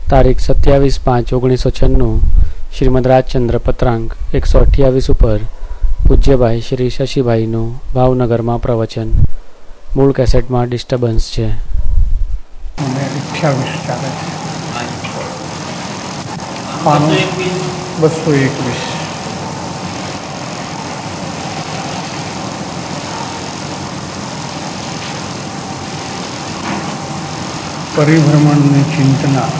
તારીખ 27/5/1996 શ્રીમદ રાજચંદ્ર પત્રાંક 128 ઉપર પૂજ્યભાઈ શ્રી શશીભાઈનું ભાવનગરમાં પ્રવચન. મૂળ કેસેટમાં ડિસ્ટર્બન્સ છે. 28 ચાલે છે. 221. પરિભ્રમણની ચિંતના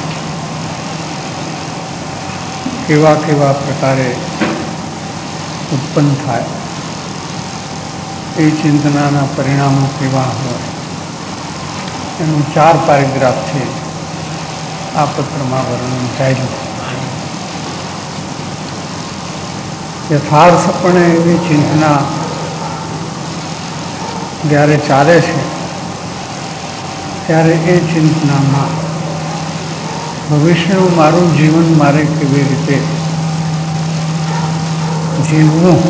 કેવા કેવા પ્રકારે ઉત્પન્ન થાય, એ ચિંતનાના પરિણામો કેવા હોય, એનું 4 પેરેગ્રાફથી આ પત્રમાં વર્ણન થયેલું. યથાર્થપણે એવી ચિંતના જ્યારે ચાલે છે ત્યારે એ ચિંતનામાં ભવિષ્યનું મારું જીવન મારે કેવી રીતે જીવવું,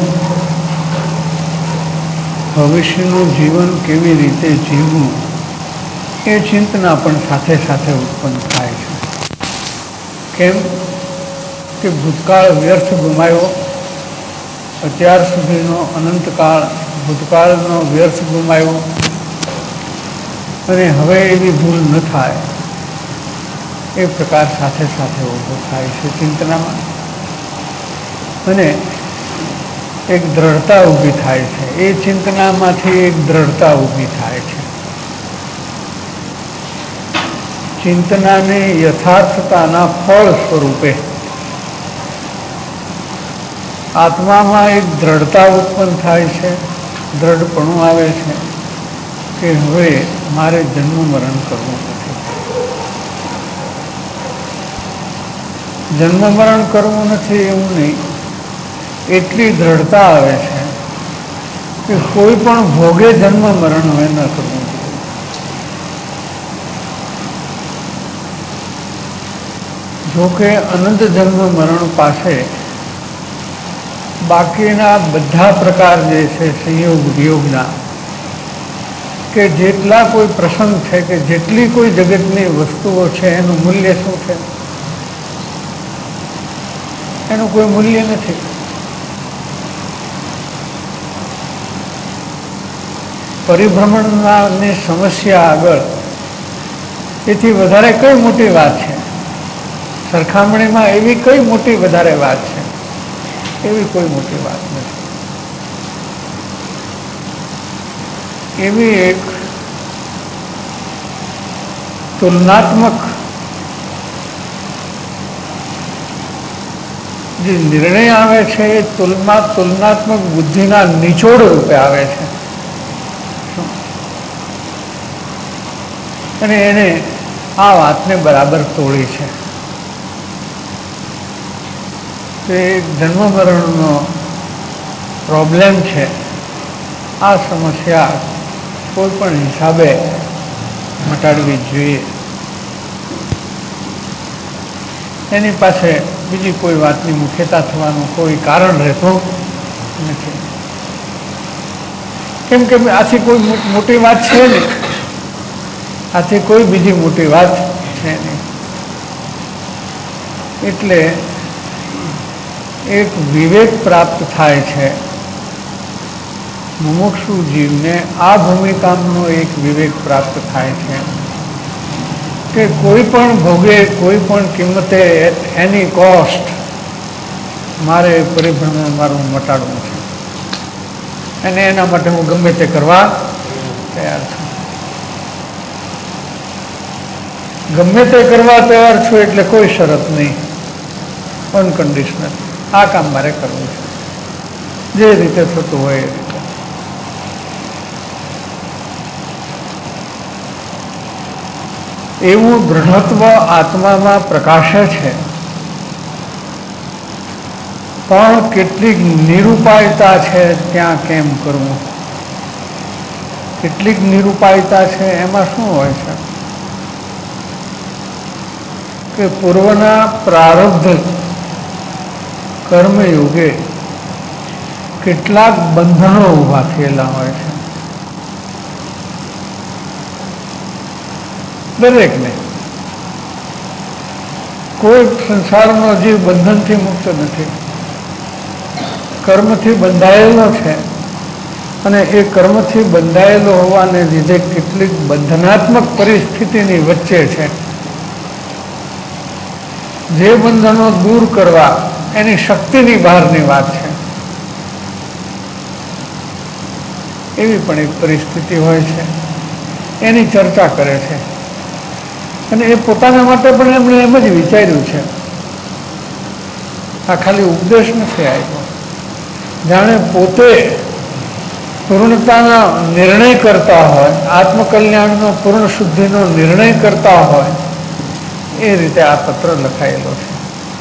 ભવિષ્યનું જીવન કેવી રીતે જીવવું, એ ચિંતના પણ સાથે સાથે ઉત્પન્ન થાય છે. કેમ કે ભૂતકાળ વ્યર્થ ગુમાયો, અત્યાર સુધીનો અનંતકાળ ભૂતકાળનો વ્યર્થ ગુમાયો, અને હવે એવી ભૂલ ન થાય એ પ્રકાર સાથે સાથે ઊભો થાય છે ચિંતનામાં. અને એક દ્રઢતા ઊભી થાય છે, એ ચિંતનામાંથી એક દ્રઢતા ઊભી થાય છે. ચિંતનાની યથાર્થતાના ફળ સ્વરૂપે આત્મામાં એક દ્રઢતા ઉત્પન્ન થાય છે, દ્રઢપણું આવે છે કે હવે મારે જન્મ મરણ કરવું નથી. જન્મ મરણ કરવું નથી એવું નહીં, એટલી દ્રઢતા આવે છે કે કોઈ પણ ભોગે જન્મ મરણ હવે ન કરવું જોઈએ. જોકે અનંત જન્મ મરણ પાસે બાકીના બધા પ્રકાર જે છે સંયોગ વિયોગના, કે જેટલા કોઈ પ્રસંગ છે, કે જેટલી કોઈ જગતની વસ્તુઓ છે, એનું મૂલ્ય શું છે? એનું કોઈ મૂલ્ય નથી. પરિભ્રમણની સમસ્યા આગળ એથી વધારે કઈ મોટી વાત છે? સરખામણીમાં એવી કઈ મોટી વધારે વાત છે? એવી કોઈ મોટી વાત નથી. એવી એક તુલનાત્મક જે નિર્ણય આવે છે, એ તુલનાત્મક બુદ્ધિના નિચોડ રૂપે આવે છે. અને એને આ વાતને બરાબર તોડી છે. તે જન્મ મરણનો પ્રોબ્લેમ છે. આ સમસ્યા કોઈ પણ હિસાબે મટાડવી જોઈએ. એની પાસે બીજી કોઈ વાતની મુખ્યતા થવાનું કોઈ કારણ રહેતું નથી. કેમ કે આથી કોઈ મોટી વાત છે નહીં, આથી કોઈ બીજી મોટી વાત છે નહીં. એટલે એક વિવેક પ્રાપ્ત થાય છે મુમુક્ષુ જીવને. આ ભૂમિકાનો એક વિવેક પ્રાપ્ત થાય છે કે કોઈ પણ ભોગે, કોઈ પણ કિંમતે, એની કોસ્ટ મારે પરિભ્રમણ મારું મટાડવું છે, અને એના માટે હું ગમે તે કરવા તૈયાર છું. ગમે તે કરવા તૈયાર છું એટલે કોઈ શરત નહીં, અનકન્ડિશનલ. આ કામ મારે કરવું છે, જે રીતે થતું હોય એ રીતે. એવું દૃઢત્વ આત્મામાં પ્રકાશે છે, પણ કેટલીક નિરૂપાયતા છે ત્યાં કેમ કરવું? કેટલીક નિરૂપાયતા છે, એમાં શું હોય છે કે પૂર્વના પ્રારબ્ધ કર્મયોગે કેટલાક બંધનો ઊભા થયેલા હોય છે. દરેકને કોઈ સંસારનો જીવ બંધનથી મુક્ત નથી, કર્મથી બંધાયેલો છે. અને એ કર્મથી બંધાયેલો હોવાને લીધે કેટલીક બંધનાત્મક પરિસ્થિતિની વચ્ચે છે. જે બંધનો દૂર કરવા એની શક્તિની બહારની વાત છે. એવી પણ એક પરિસ્થિતિ હોય છે, એની ચર્ચા કરે છે. અને એ પોતાના માટે પણ એમણે એમ જ વિચાર્યું છે. આ ખાલી ઉપદેશ નથી આપ્યો. જાણે પોતે પૂર્ણતાનો નિર્ણય કરતા હોય, આત્મકલ્યાણનો પૂર્ણ શુદ્ધિનો નિર્ણય કરતા હોય એ રીતે આ પત્ર લખાયેલો છે.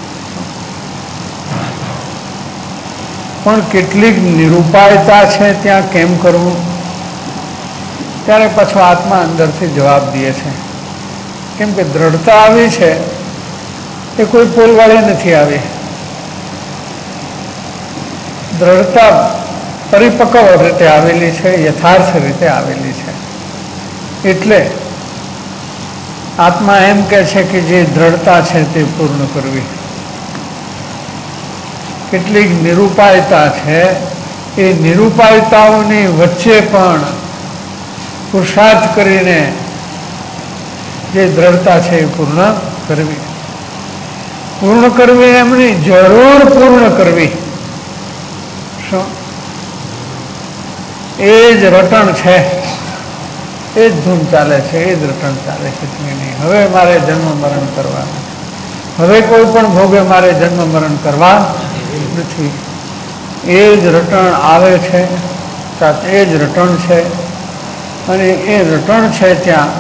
પણ કેટલીક નિરૂપાયતા છે ત્યાં કેમ કરવું, ત્યારે પાછો આત્મા અંદરથી જવાબ દે છે. કેમ કે દ્રઢતા આવી છે એ કોઈ પોલવાળી નથી આવી. દ્રઢતા પરિપક્વ રીતે આવેલી છે, યથાર્થ રીતે આવેલી છે. એટલે આત્મા એમ કહે છે કે જે દ્રઢતા છે તે પૂર્ણ કરવી. કેટલીક નિરૂપાયતા છે, એ નિરૂપાયતાઓની વચ્ચે પણ પુરુષાર્થ કરીને જે દ્રઢતા છે એ પૂર્ણ કરવી. પૂર્ણ કરવી એમની જરૂર પૂર્ણ કરવી. શું? એ જ રટણ છે, એ જ ધૂમ ચાલે છે, એ જ રટણ ચાલે છે. નહીં, હવે મારે જન્મ મરણ કરવા, હવે કોઈ પણ ભોગે મારે જન્મ મરણ કરવા નથી. એ જ રટણ આવે છે, એ જ રટણ છે. અને એ રટણ છે ત્યાં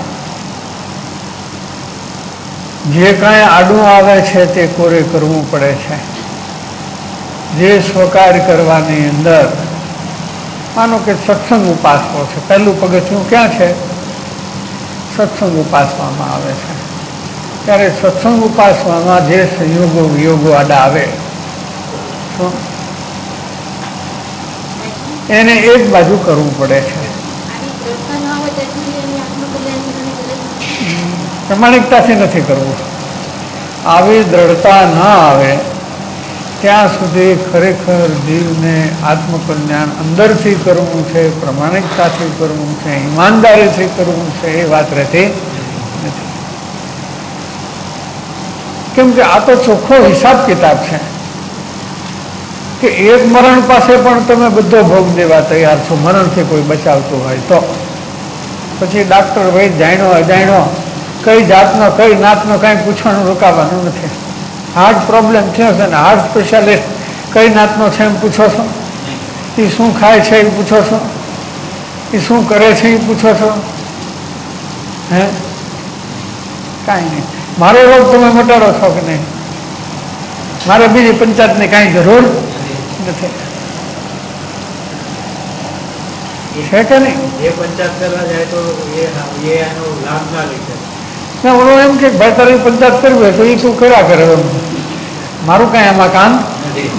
જે કાંઈ આડું આવે છે તે કોરે કરવું પડે છે. જે સ્વકાર કરવાની અંદર, માનો કે સત્સંગ ઉપાસવો છે, પહેલું પગથિયું ક્યાં છે? સત્સંગ ઉપાસવામાં આવે છે. ત્યારે સત્સંગ ઉપાસવામાં જે સંયોગો વિયોગો આડા આવે એને એક બાજુ કરવું પડે છે. પ્રમાણિકતાથી નથી કરવું. આવી દ્રઢતા ન આવે ત્યાં સુધી ખરેખર જીવને આત્મકલ્યાણ અંદરથી કરવું છે, પ્રમાણિકતાથી કરવું છે, ઈમાનદારીથી કરવું છે, એ વાત રહેતી નથી. કેમ કે આ તો ચોખ્ખો હિસાબ કિતાબ છે કે એક મરણ પાસે પણ તમે બધો ભોગ દેવા તૈયાર છો, મરણથી કોઈ બચાવતું હોય તો. પછી ડાક્ટર ભાઈ જાણ્યો અજાણ્યો કઈ જાતનો કઈ નાતનો કાંઈ પૂછવાનું રોકાવાનું નથી. હાર્ટ પ્રોબ્લેમ થયો છે ને હાર્ટ સ્પેશિયાલિસ્ટ કઈ નાતનો છે એમ પૂછો છો? એ શું ખાય છે એ પૂછો છો? એ શું કરે છે એ પૂછો છો? હે, કાંઈ નહીં. મારો રોગ તમે મટાડો છો કે નહીં? મારે બીજી પંચાયતની કાંઈ જરૂર નથી. છે કે નહીં? એ પંચાયત કરવા જાય તો એનો લાભ ના લઈ શકે. ઓલો એમ કે ભાઈ તારી પંચાયત કરવી હોય તો એ તું કર્યા કરે, મારું કાંઈ એમાં કામ નથી.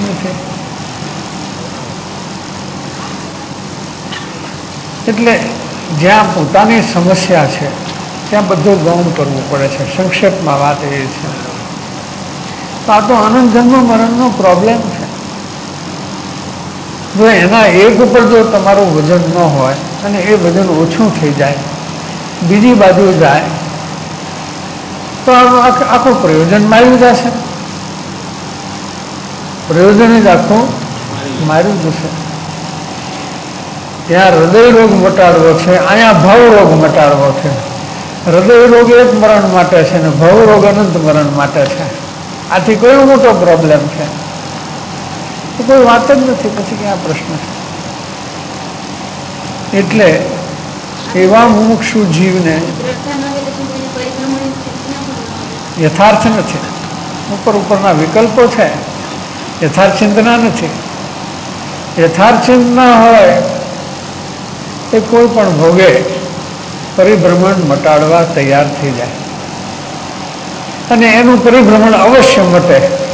એટલે જ્યાં પોતાની સમસ્યા છે ત્યાં બધું ગૌણ કરવું પડે છે. સંક્ષેપમાં વાત એ છે. તો આ તો આનંદ જન્મ મરણનો પ્રોબ્લેમ છે. જો એના એક ઉપર જો તમારું વજન ન હોય અને એ વજન ઓછું થઈ જાય, બીજી બાજુ જાય, તો આખું પ્રયોજન માર્યું જશે. પ્રયોજન જ આખું માર્યું જશે. ત્યાં હૃદય રોગ મટાડવો છે, અહીંયા ભવ રોગ મટાડવો છે. હૃદય રોગ એક મરણ માટે છે ને ભવ રોગ અનંત મરણ માટે છે. આથી કયો મોટો પ્રોબ્લેમ છે? કોઈ વાત જ નથી. પછી ક્યાં પ્રશ્ન છે? એટલે એવા મુમુક્ષુ જીવને યથાર્થ નથી. ઉપર ઉપરના વિકલ્પો છે, યથાર્થ ચિંતના નથી. યથાર્થ ચિંતના હોય એ કોઈ પણ ભોગે પરિભ્રમણ મટાડવા તૈયાર થઈ જાય અને એનું પરિભ્રમણ અવશ્ય મટે.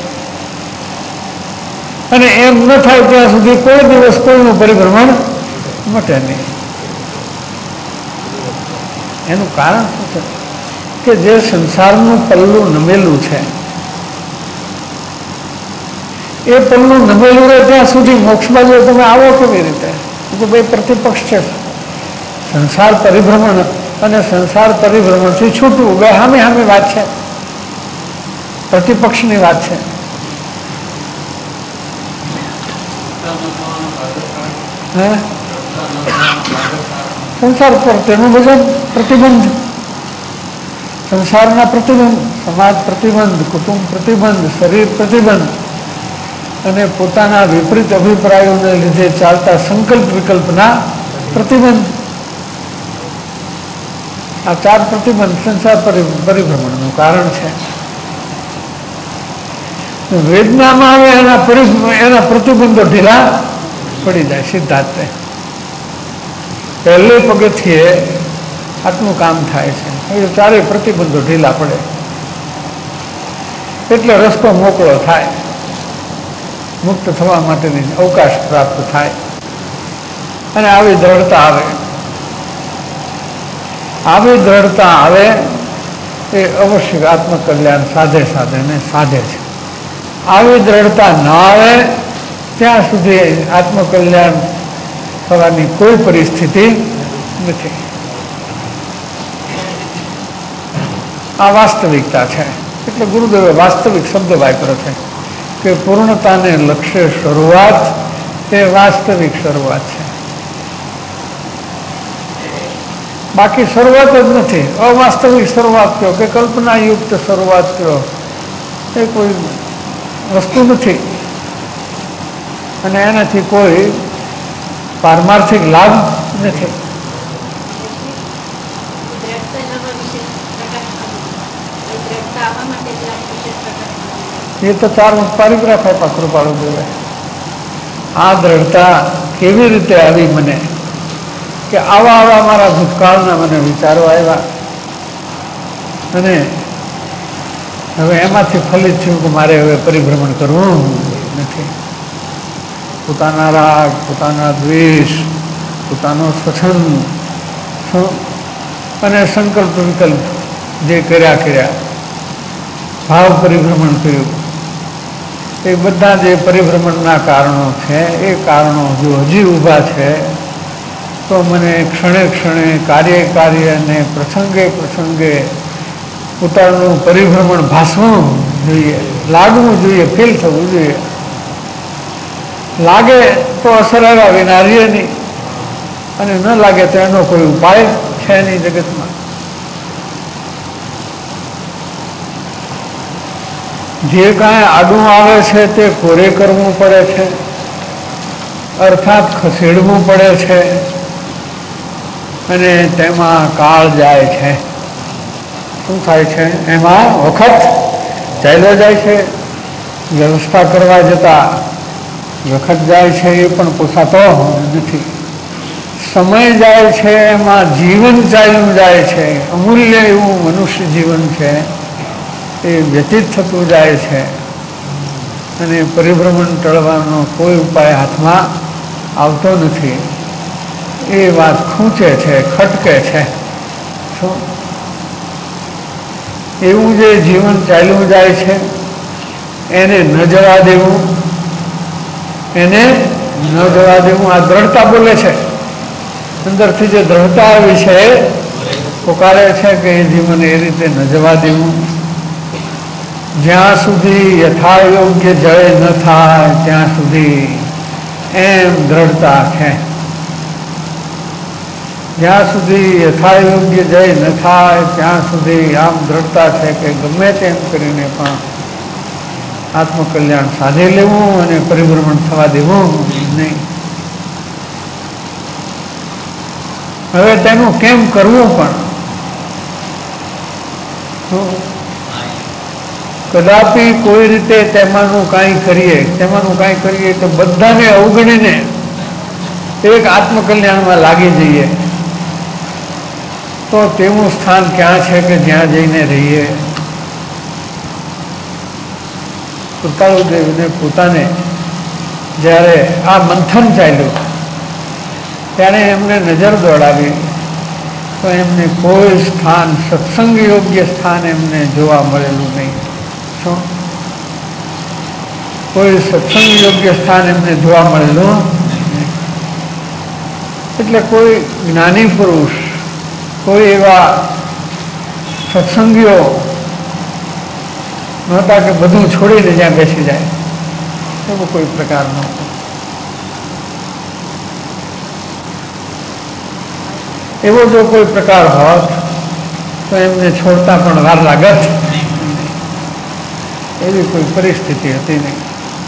અને એમ ન થાય ત્યાં સુધી કોઈ દિવસ કોઈનું પરિભ્રમણ મટે નહીં. એનું કારણ શું છે? કે જે સંસારનું પલ્લું નમેલું છે એ પલ્લું નમેલું રહે ત્યાં સુધી મોક્ષ બાજુ તમે આવો કેવી રીતે? તો બે પ્રતિપક્ષ છે. સંસાર પરિભ્રમણ અને સંસાર પરિભ્રમણથી છૂટવું બે સામે સામે વાત છે, પ્રતિપક્ષની વાત છે. સંસાર પર તેનું બધું પ્રતિબંધ, સંસારના પ્રતિબંધ, સમાજ પ્રતિબંધ, કુટુંબ પ્રતિબંધ, શરીર પ્રતિબંધ અને પોતાના વિપરીત અભિપ્રાયોને લીધે ચાલતા સંકલ્પ વિકલ્પના પ્રતિબંધ. આ ચાર પ્રતિબંધ સંસાર પરિભ્રમણનું કારણ છે. વેદનામાં આવે એના પ્રતિબંધો ઢીલા પડી જાય સિદ્ધાર્થે. પહેલે પગથિયે આટલું કામ થાય છે, એ ચારેય પ્રતિબંધો ઢીલા પડે એટલે રસ્તો મોકળો થાય, મુક્ત થવા માટેની અવકાશ પ્રાપ્ત થાય અને આવી દ્રઢતા આવે. આવી દ્રઢતા આવે એ અવશ્ય આત્મકલ્યાણ સાધે છે. આવી દ્રઢતા ન આવે ત્યાં સુધી આત્મકલ્યાણ થવાની કોઈ પરિસ્થિતિ નથી. આ વાસ્તવિકતા છે. એટલે ગુરુદેવે વાસ્તવિક શબ્દ વાપર્યો છે કે પૂર્ણતાને લક્ષ્ય શરૂઆત એ વાસ્તવિક શરૂઆત છે, બાકી શરૂઆત જ નથી. અવાસ્તવિક શરૂઆત કહો કે કલ્પનાયુક્ત શરૂઆત કહો એ કોઈ વસ્તુ નથી અને એનાથી કોઈ પારમાર્થિક લાભ નથી. એ તો 4 પરિગ્રાફ આપ્યા કૃપાળુ દેવે. આ દ્રઢતા કેવી રીતે આવી મને કે આવા મારા ભૂતકાળના મને વિચારો આવ્યા અને હવે એમાંથી ફલિત થયું કે મારે હવે પરિભ્રમણ કરવું નથી. પોતાના રાગ, પોતાના દ્વેષ, પોતાનો સ્વચ્છંદ અને સંકલ્પ વિકલ્પ જે કર્યા ભાવ પરિભ્રમણ કર્યું, એ બધા જે પરિભ્રમણના કારણો છે એ કારણો જો હજી ઊભા છે તો મને ક્ષણે ક્ષણે કાર્ય અને પ્રસંગે પોતાનું પરિભ્રમણ ભાસવું જોઈએ, લાગવું જોઈએ, ફીલ થવું જોઈએ. લાગે તો અસર આવ્યા વિના રહીએ નહીં અને ન લાગે તો એનો કોઈ ઉપાય છે નહીં જગતમાં. જે કાંઈ આડું આવે છે તે કોરે કરવું પડે છે, અર્થાત ખસેડવું પડે છે અને તેમાં કાળ જાય છે. શું થાય છે? એમાં વખત ચાલ્યો જાય છે. વ્યવસ્થા કરવા જતા વખત જાય છે એ પણ પોસાતો નથી. સમય જાય છે, એમાં જીવન ચાલ્યું જાય છે. અમૂલ્ય એવું મનુષ્ય જીવન છે એ વ્યતીત થતું જાય છે અને પરિભ્રમણ ટળવાનો કોઈ ઉપાય હાથમાં આવતો નથી. એ વાત ખૂંચે છે, ખટકે છે. શું એવું જે જીવન ચાલ્યું જાય છે એને ન જવા દેવું, એને ન જવા દેવું. આ દ્રઢતા બોલે છે, અંદરથી જે દ્રઢતા આવી છે પોકારે છે કે એ જીવન એ રીતે ન જવા દેવું. જ્યાં સુધી યથાયોગ્ય જય ન થાય ત્યાં સુધી એમ દ્રઢતા છે. જ્યાં સુધી યથાયોગ્ય જય ન થાય ત્યાં સુધી આમ દ્રઢતા છે કે ગમે તેમ કરીને પણ આત્મકલ્યાણ સાધી લેવું અને પરિભ્રમણ થવા દેવું નહીં. હવે તેનું કેમ કરવું પણ કદાપી કોઈ રીતે તેમાંનું કાંઈ કરીએ તો બધાને અવગણીને એક આત્મકલ્યાણમાં લાગી જઈએ તો તેવું સ્થાન ક્યાં છે કે જ્યાં જઈને રહીએ. કૃપાળુદેવને પોતાને જ્યારે આ મંથન ચાલ્યું ત્યારે એમને નજર દોડાવી તો એમને કોઈ સ્થાન, સત્સંગ યોગ્ય સ્થાન એમને જોવા મળેલું નહીં. શું કોઈ સત્સંગ યોગ્ય સ્થાન એમને જોવા મળેલું. એટલે કોઈ જ્ઞાની પુરુષ, કોઈ એવા સત્સંગીઓ નહોતા કે બધું છોડીને જ્યાં બેસી જાય, એવો કોઈ પ્રકાર નહોતો. એવો જો કોઈ પ્રકાર હોત તો એમને છોડતા પણ વાર લાગત. એવી કોઈ પરિસ્થિતિ હતી નહીં.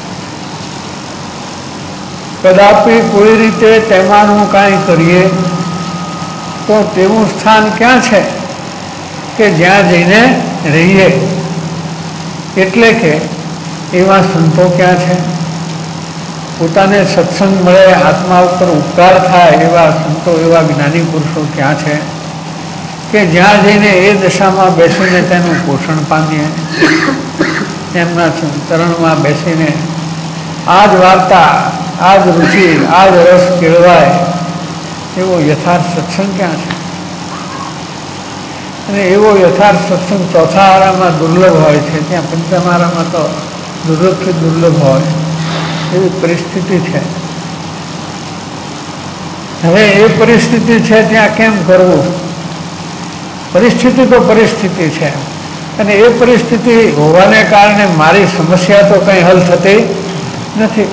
કદાપી કોઈ રીતે તેમાંનું કાંઈ કરીએ તો તેવું સ્થાન ક્યાં છે કે જ્યાં જઈને રહીએ. એટલે કે એવા સંતો ક્યાં છે, પોતાને સત્સંગ મળે, આત્મા ઉપર ઉપકાર થાય એવા સંતો, એવા જ્ઞાની પુરુષો ક્યાં છે કે જ્યાં જઈને એ દશામાં બેસીને તેનું પોષણ પામીએ, એમના ચરણમાં બેસીને આ જ વાર્તા, આ જ રુચિ, આ જ રસ કેળવાય એવો યથાર્થ સત્સંગ ક્યાં છે. અને એવો યથાર્થ સત્સંગ ચોથા આરામાં દુર્લભ હોય છે, ત્યાં પંચમ આરામાં તો દુર્લભથી દુર્લભ હોય એવી પરિસ્થિતિ છે. હવે એ પરિસ્થિતિ છે ત્યાં કેમ કરવું? પરિસ્થિતિ તો પરિસ્થિતિ છે, અને એ પરિસ્થિતિ હોવાને કારણે મારી સમસ્યા તો કંઈ હલ થતી નથી.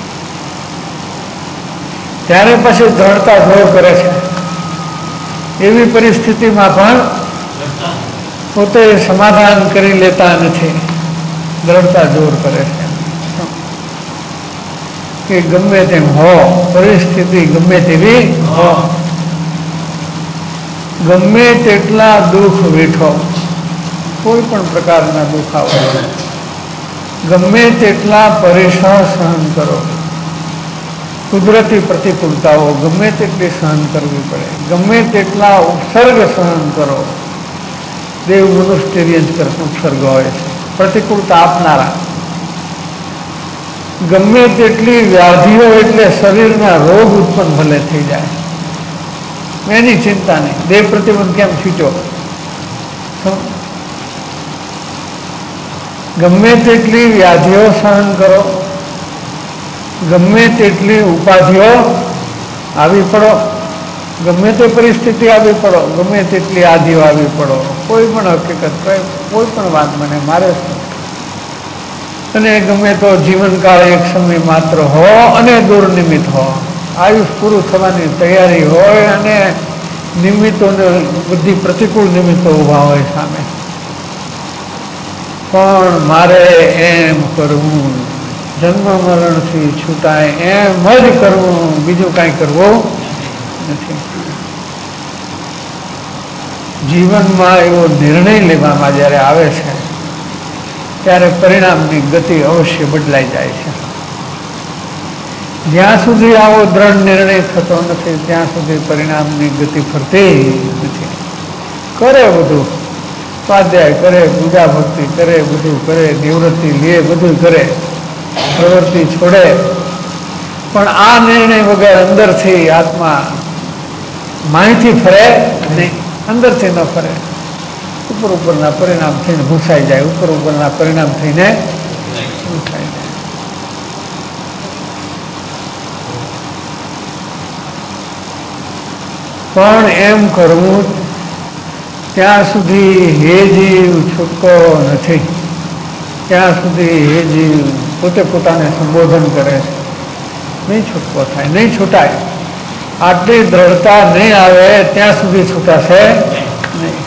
ત્યારે પછી દ્રઢતા જોર કરે છે. એવી પરિસ્થિતિમાં પણ પોતે સમાધાન કરી લેતા નથી, દ્રઢતા જોર કરે છે કે ગમે તેમ હો, પરિસ્થિતિ ગમે તેવી હો, ગમે તેટલા દુઃખ વેઠો, કોઈ પણ પ્રકારના દુઃખ આવે, ગમે તેટલા પરેશાન સહન કરો, કુદરતી પ્રતિકૂળતાઓ ગમે તેટલી સહન કરવી પડે, ગમે તેટલા ઉપસર્ગ સહન કરો. દેવ મનુષ્ય ઉપસર્ગ હોય છે પ્રતિકૂળતા આપનારા. ગમે તેટલી વ્યાધિઓ એટલે શરીરના રોગ ઉત્પન્ન ભલે થઈ જાય, એની ચિંતા નહીં. દેહ પ્રતિબંધ કેમ છૂટ્યો? ગમે તેટલી વ્યાધિઓ સહન કરો, ગમે તેટલી ઉપાધિઓ આવી પડો, ગમે તે પરિસ્થિતિ આવી પડો, ગમે તેટલી આધિઓ આવી પડો, કોઈ પણ હકીકત, કોઈ પણ વાત મને મારે છે. અને ગમે તો જીવનકાળ એક સમય માત્ર હો અને દુર્નિમિત્ત હો, આયુષ પૂરું થવાની તૈયારી હોય અને નિમિત્તોને બધી પ્રતિકૂળ નિમિત્તો ઊભા હોય સામે, પણ મારે એમ કરવું, જન્મ મરણથી છૂટાય એમ જ કરવું, બીજું કાંઈ કરવું નથી. જીવનમાં એવો નિર્ણય લેવામાં જ્યારે આવે છે ત્યારે પરિણામની ગતિ અવશ્ય બદલાઈ જાય છે. જ્યાં સુધી આવો દ્રઢ નિર્ણય થતો નથી ત્યાં સુધી પરિણામની ગતિ ફરતી નથી. કરે બધું, સ્વાધ્યાય કરે, પૂજા ભક્તિ કરે, બધું કરે, નિવૃત્તિ લે, બધું કરે, પ્રવૃત્તિ છોડે, પણ આ નિર્ણય વગર અંદરથી આત્મા માહિતી ફરે નહીં, અંદરથી ન ફરે. ઉપરના પરિણામ થઈને ભૂસાઈ જાય, ઉપરના પરિણામ થઈને ભૂસાઈ જાય. પણ એમ કરવું ત્યાં સુધી હે જીવ છૂટકો નથી, ત્યાં સુધી હે જીવ પોતે પોતાને સંબોધન કરે છે, નહીં છૂટકો થાય, નહીં છૂટાય. આટલી દ્રઢતા નહીં આવે ત્યાં સુધી છૂટાશે નહીં.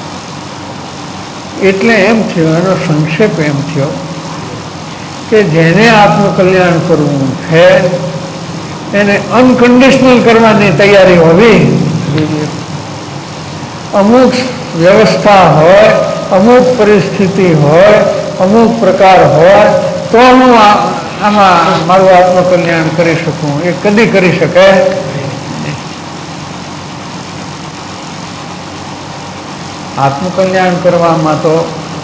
એટલે એમ થયો, એનો સંક્ષેપ એમ થયો કે જેને આત્મકલ્યાણ કરવું છે એને અનકન્ડિશનલ કરવાની તૈયારી હોવી જોઈએ. અમુક વ્યવસ્થા હોય, અમુક પરિસ્થિતિ હોય, અમુક પ્રકાર હોય તો હું આમાં મારું આત્મકલ્યાણ કરી શકું, એ કદી કરી શકે. આત્મકલ્યાણ કરવામાં તો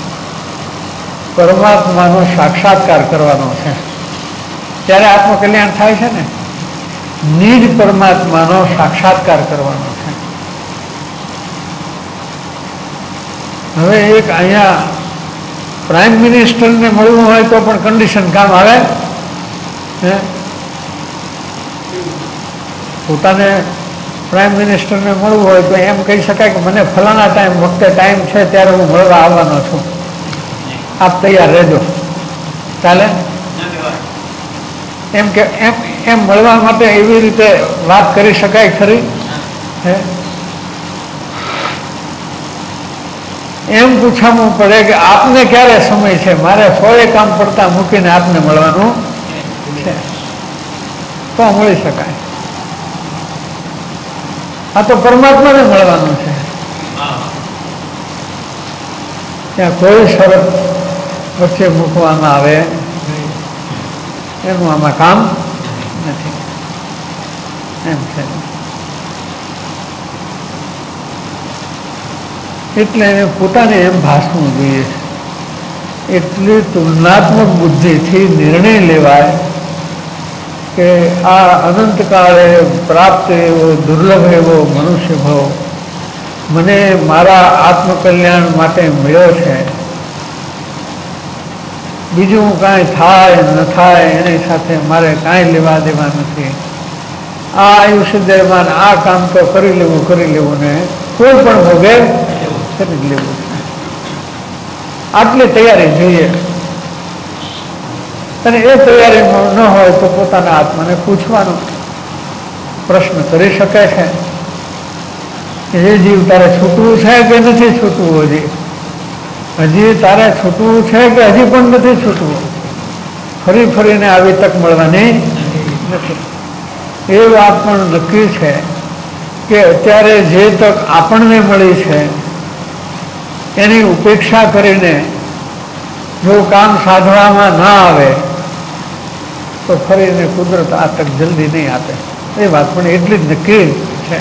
પરમાત્માનો સાક્ષાત્કાર કરવાનો છે, ત્યારે આત્મકલ્યાણ થાય છે ને. નિજ પરમાત્માનો સાક્ષાત્કાર કરવાનો છે. હવે એક અહીંયા પ્રાઇમ મિનિસ્ટરને મળવું હોય તો પણ કન્ડિશન કામ આવે હે પોતાને પ્રાઇમ મિનિસ્ટરને મળવું હોય તો એમ કહી શકાય કે મને ફલાણા વખતે ટાઈમ છે ત્યારે હું મળવા આવવાનો છું, આપ તૈયાર રહેજો, ચાલે? એમ કે એમ મળવા માટે એવી રીતે વાત કરી શકાય ખરી? હે એમ પૂછવું પડે કે આપને ક્યારે સમય છે, મારે 100 કામ પડતા મૂકીને આપને મળવાનું છે, તો મળી શકાય. આ તો પરમાત્માને મળવાનું છે, ત્યાં કોઈ શરત વચ્ચે મૂકવામાં આવે એનું આમાં કામ નથી. એમ છે. એટલે પોતાને એમ ભાસવું જોઈએ, એટલી તુલનાત્મક બુદ્ધિથી નિર્ણય લેવાય કે આ અનંતકાળે પ્રાપ્ત એવો દુર્લભ એવો મનુષ્ય ભાવ મને મારા આત્મકલ્યાણ માટે મળ્યો છે. બીજું કાંઈ થાય ન થાય એની સાથે મારે કાંઈ લેવા દેવા નથી. આ આયુષ્ય દરમિયાન આ કામ તો કરી લેવું ને કોઈ પણ ભોગે કરી લેવું છે. આટલી તૈયારી જોઈએ. અને એ તૈયારી ન હોય તો પોતાના આત્માને પૂછવાનો પ્રશ્ન કરી શકે છે કે હે જીવ, તારે છૂટવું છે કે નથી છૂટવું? હજી તારે છૂટવું છે કે હજી પણ નથી છૂટવું? ફરીને આવી તક મળવાની નથી. એ વાત પણ નક્કી છે કે અત્યારે જે તક આપણને મળી છે એની ઉપેક્ષા કરીને જો કામ સાધવામાં ના આવે તો ફરીને કુદરત આ તક જલ્દી નહીં આપે. એ વાત પણ એટલી જ નક્કી છે.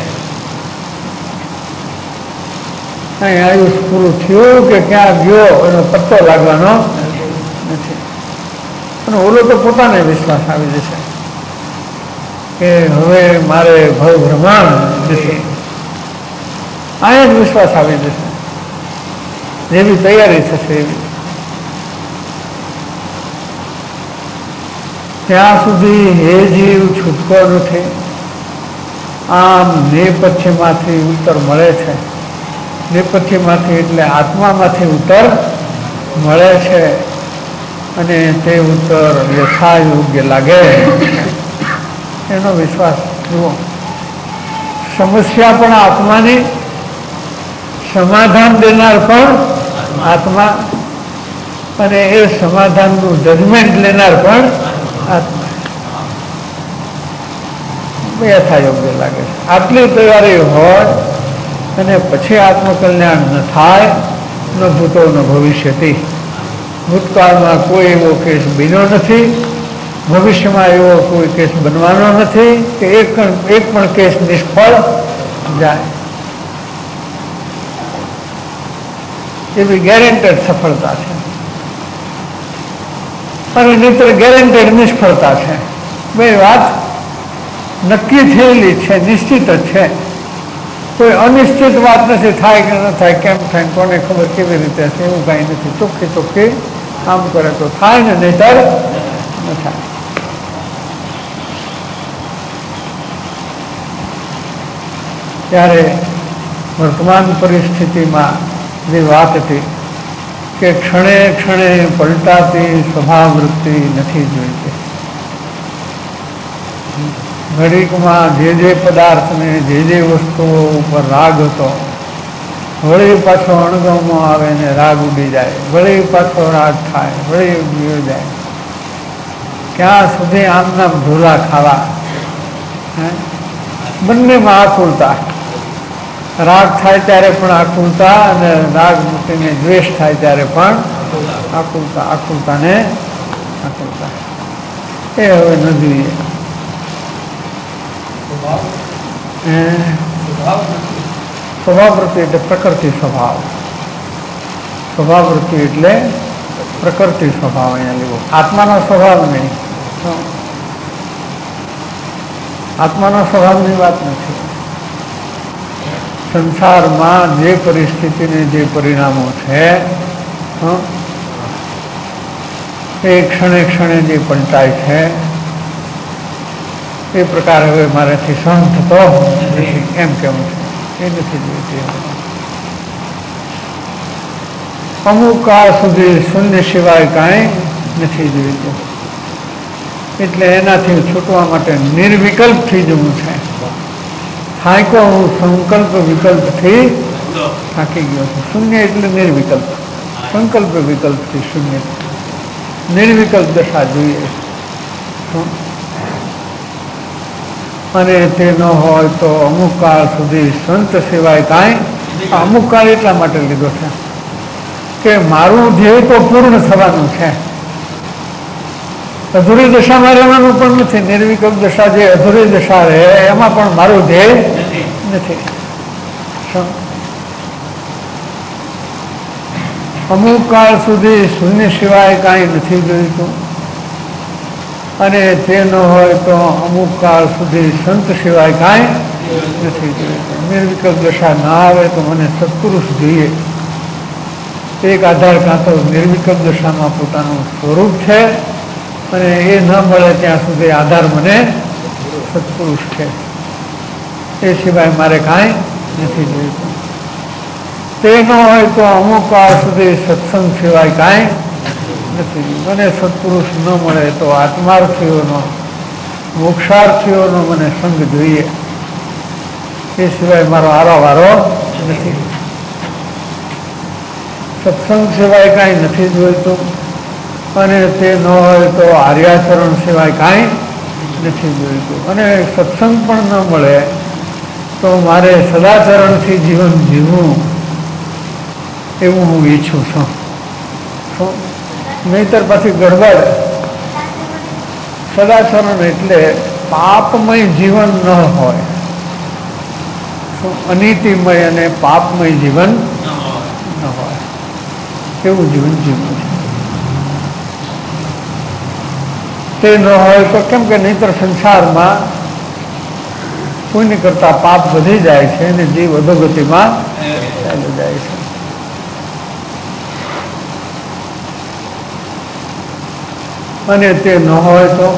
અહીં આયુષ પૂરું થયું કે ક્યાં ગયો એનો પત્તો લાગવાનો નથી. અને ઓલો તો પોતાને વિશ્વાસ આવી જશે કે હવે મારે ભવ ભ્રમણ નથી. અહીંયા જ વિશ્વાસ આવી જશે. જેવી તૈયારી થશે એવી. ત્યાં સુધી હે જીવ છૂટકો નથી. આમ નેપથ્યમાંથી ઉત્તર મળે છે. નેપથ્યમાંથી એટલે આત્મામાંથી ઉત્તર મળે છે અને તે ઉત્તર યથાયોગ્ય લાગે એનો વિશ્વાસ જુઓ. સમસ્યા પણ આત્માની, સમાધાન દેનાર પણ આત્મા, અને એ સમાધાનનું જજમેન્ટ લેનાર પણ આત્મા. યથાયોગ્ય લાગે છે. આટલી તૈયારી હોય અને પછી આત્મકલ્યાણ ન થાય, ન ભૂતો ન ભવિષ્યથી. ભૂતકાળમાં કોઈ એવો કેસ બન્યો નથી, ભવિષ્યમાં એવો કોઈ કેસ બનવાનો નથી કે એક પણ કેસ નિષ્ફળ જાય. એવી ગેરેન્ટેડ સફળતા છે અને નહીતર ગેરેન્ટેડ નિષ્ફળતા છે. બે વાત નક્કી થયેલી છે, નિશ્ચિત જ છે. કોઈ અનિશ્ચિત વાત નથી, થાય કે ન થાય, કેમ થાય, કોને ખબર કેવી રીતે હશે, એવું કાંઈ નથી. ચોખ્ખી કામ કરે તો થાય ને નહીતર ન થાય. ત્યારે વર્તમાન પરિસ્થિતિમાં જે વાત હતી કે ક્ષણે ક્ષણે પલટાતી સ્વભાવવૃત્તિ નથી જોઈતી. ઘડીકમાં જે પદાર્થને જે વસ્તુઓ ઉપર રાગ હતો, વળી પાછો અણગમો આવે ને રાગ ઉડી જાય, વળી પાછો રાગ થાય, વળી ઉડી જાય. ક્યાં સુધી આમના ઢોલા ખાવા? બંનેમાં આકુલતા. રાગ થાય ત્યારે પણ આકુલતા અને રાગ મૂકીને દ્વેષ થાય ત્યારે પણ આકુલતા. એ હવે ન જોઈએ. સ્વભાવવૃત્તિ એટલે પ્રકૃતિ સ્વભાવ. સ્વભાવવૃત્તિ એટલે પ્રકૃતિ સ્વભાવ અહીંયા લેવો, આત્માનો સ્વભાવ નહીં. આત્માનો સ્વભાવની વાત નથી. સંસારમાં જે પરિસ્થિતિને જે પરિણામો છે એ ક્ષણે ક્ષણે જે પલટાય છે એ પ્રકાર હવે મારાથી સહન થતો નથી એમ કેવું છે. એ નથી જોઈતી. અમુક કાળ સુધી શૂન્ય સિવાય કાંઈ નથી જોઈતું. એટલે એનાથી છૂટવા માટે નિર્વિકલ્પ થઈ જવું છે. થાક્યો હું સંકલ્પ વિકલ્પથી થાકી ગયો છું. શૂન્ય એટલે નિર્વિકલ્પ, સંકલ્પ વિકલ્પથી શૂન્ય, નિર્વિકલ્પ દશા જોઈએ. અને તે ન હોય તો અમુક કાળ સુધી સંત સિવાય કાંઈ. અમુક કાળ એટલા માટે લીધો છે કે મારું ધ્યેય તો પૂર્ણ થવાનું છે. અધૂરી દશામાં રહેવાનું પણ નથી. નિર્વિકલ્પ દશા જે અધૂરી દશા રહે એમાં પણ મારું ધ્યેય નથી. અમુક કાળ સુધી શૂન્ય સિવાય કાંઈ નથી જોઈતું. અને તે ન હોય તો અમુક કાળ સુધી સંત સિવાય કાંઈ નથી જોઈતું. નિર્વિકલ્પ દશા ના આવે તો મને સત્પુરુષ જોઈએ. એક આધાર કાં તો નિર્વિકલ્પ દશામાં પોતાનું સ્વરૂપ છે અને એ ન મળે ત્યાં સુધી આધાર મને સત્પુરુષ છે. એ સિવાય મારે કાંઈ નથી જોઈતું. તે ન હોય તો અમુક કાળ સુધી સત્સંગ સિવાય કાંઈ નથી. મને સત્પુરુષ ન મળે તો આત્માર્થીઓનો, મોક્ષાર્થીઓનો મને સંગ જોઈએ. એ સિવાય મારો આરાવારો નથી. સત્સંગ સિવાય કાંઈ નથી જોઈતું. અને તે ન હોય તો આર્યાચરણ સિવાય કાંઈ નથી જોઈતું. અને સત્સંગ પણ ન મળે તો મારે સદાચરણથી જીવન જીવવું એવું હું ઈચ્છું છું. નહીતર પછી ગડબડ. સદાચરણ એટલે પાપમય જીવન ન હોય, અનીતિમય અને પાપમય જીવન ન હોય એવું જીવન જીવવું છે. તે ન હોય તો કેમ કે નહીતર સંસારમાં પુણ્ય કરતા પાપ વધી જાય છે અને જીવ અધોગતિમાં ચાલી જાય છે. અને તે ન હોય તો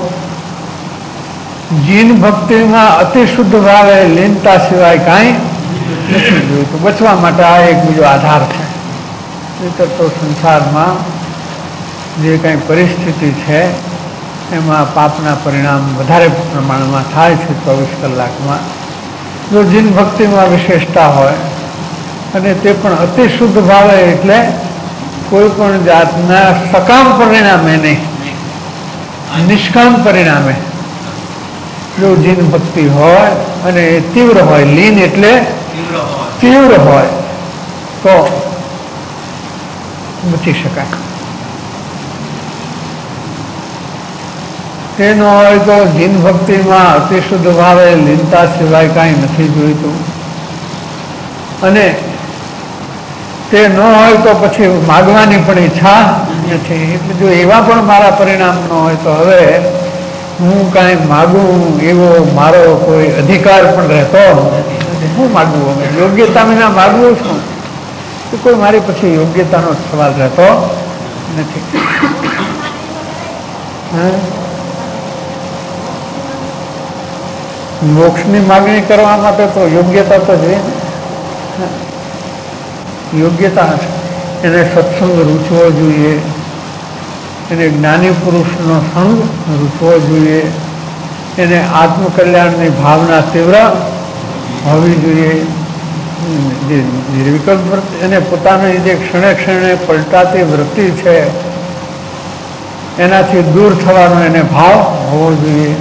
જીન ભક્તિમાં અતિ શુદ્ધ ભાવે લીનતા સિવાય કાંઈ નથી જોઈતું. બચવા માટે આ એક બીજો આધાર છે. નહીતર તો સંસારમાં જે કાંઈ પરિસ્થિતિ છે એમાં પાપના પરિણામ વધારે પ્રમાણમાં થાય છે 24 કલાકમાં. જો જીન ભક્તિમાં વિશેષતા હોય અને તે પણ અતિ શુદ્ધ ભાવે એટલે કોઈ પણ જાતના સકામ પરિણામે નહીં, નિષ્કામ પરિણામે જો જીન ભક્તિ હોય અને એ તીવ્ર હોય, લીન એટલે તીવ્ર હોય તો બચી શકાય. તે ન હોય તો જીન ભક્તિમાં અતિ શુદ્ધ ભાવે લીનતા સિવાય કાંઈ નથી જોઈતું. અને તે ન હોય તો પછી માગવાની પણ ઈચ્છા નથી. એટલે જો એવા પણ મારા પરિણામ ન હોય તો હવે હું કાંઈ માગું એવો મારો કોઈ અધિકાર પણ રહેતો નથી. હું માગવું, યોગ્યતા વિના માગવું છું તો કોઈ મારી પછી યોગ્યતાનો સવાલ રહેતો નથી. મોક્ષની માગણી કરવા માટે તો યોગ્યતા તો જોઈએ. યોગ્યતા એને સત્સંગ રૂચવો જોઈએ, એને જ્ઞાની પુરુષનો સંગ રૂચવો જોઈએ, એને આત્મકલ્યાણની ભાવના તીવ્ર હોવી જોઈએ. જે નિર્વિકલ્પ વૃત્તિ એને પોતાની જે ક્ષણે ક્ષણે પલટાતી વૃત્તિ છે એનાથી દૂર થવાનો એને ભાવ હોવો જોઈએ.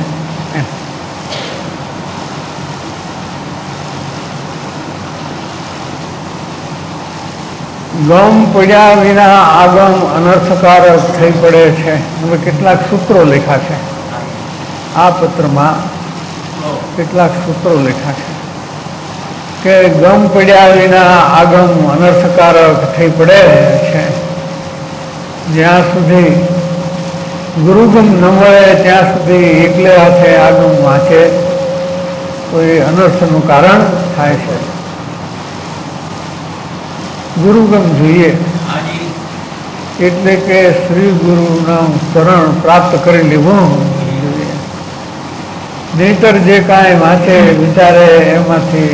ગમ પડ્યા વિના આગમ અનર્થકારક થઈ પડે છે. હવે કેટલાક સૂત્રો લખ્યા છે આ પત્રમાં, કેટલાક સૂત્રો લખ્યા છે કે ગમ પડ્યા વિના આગમ અનર્થકારક થઈ પડે છે. જ્યાં સુધી ગુરુગમ ન મળે ત્યાં સુધી એકલે હાથે આગમ વાંચે તો એ અનર્થનું કારણ થાય છે. ગુરુગમ જોઈએ. એટલે કે શ્રી ગુરુનું શરણ પ્રાપ્ત કરી લેવું જોઈએ. નહીતર જે કાંઈ વાંચે વિચારે એમાંથી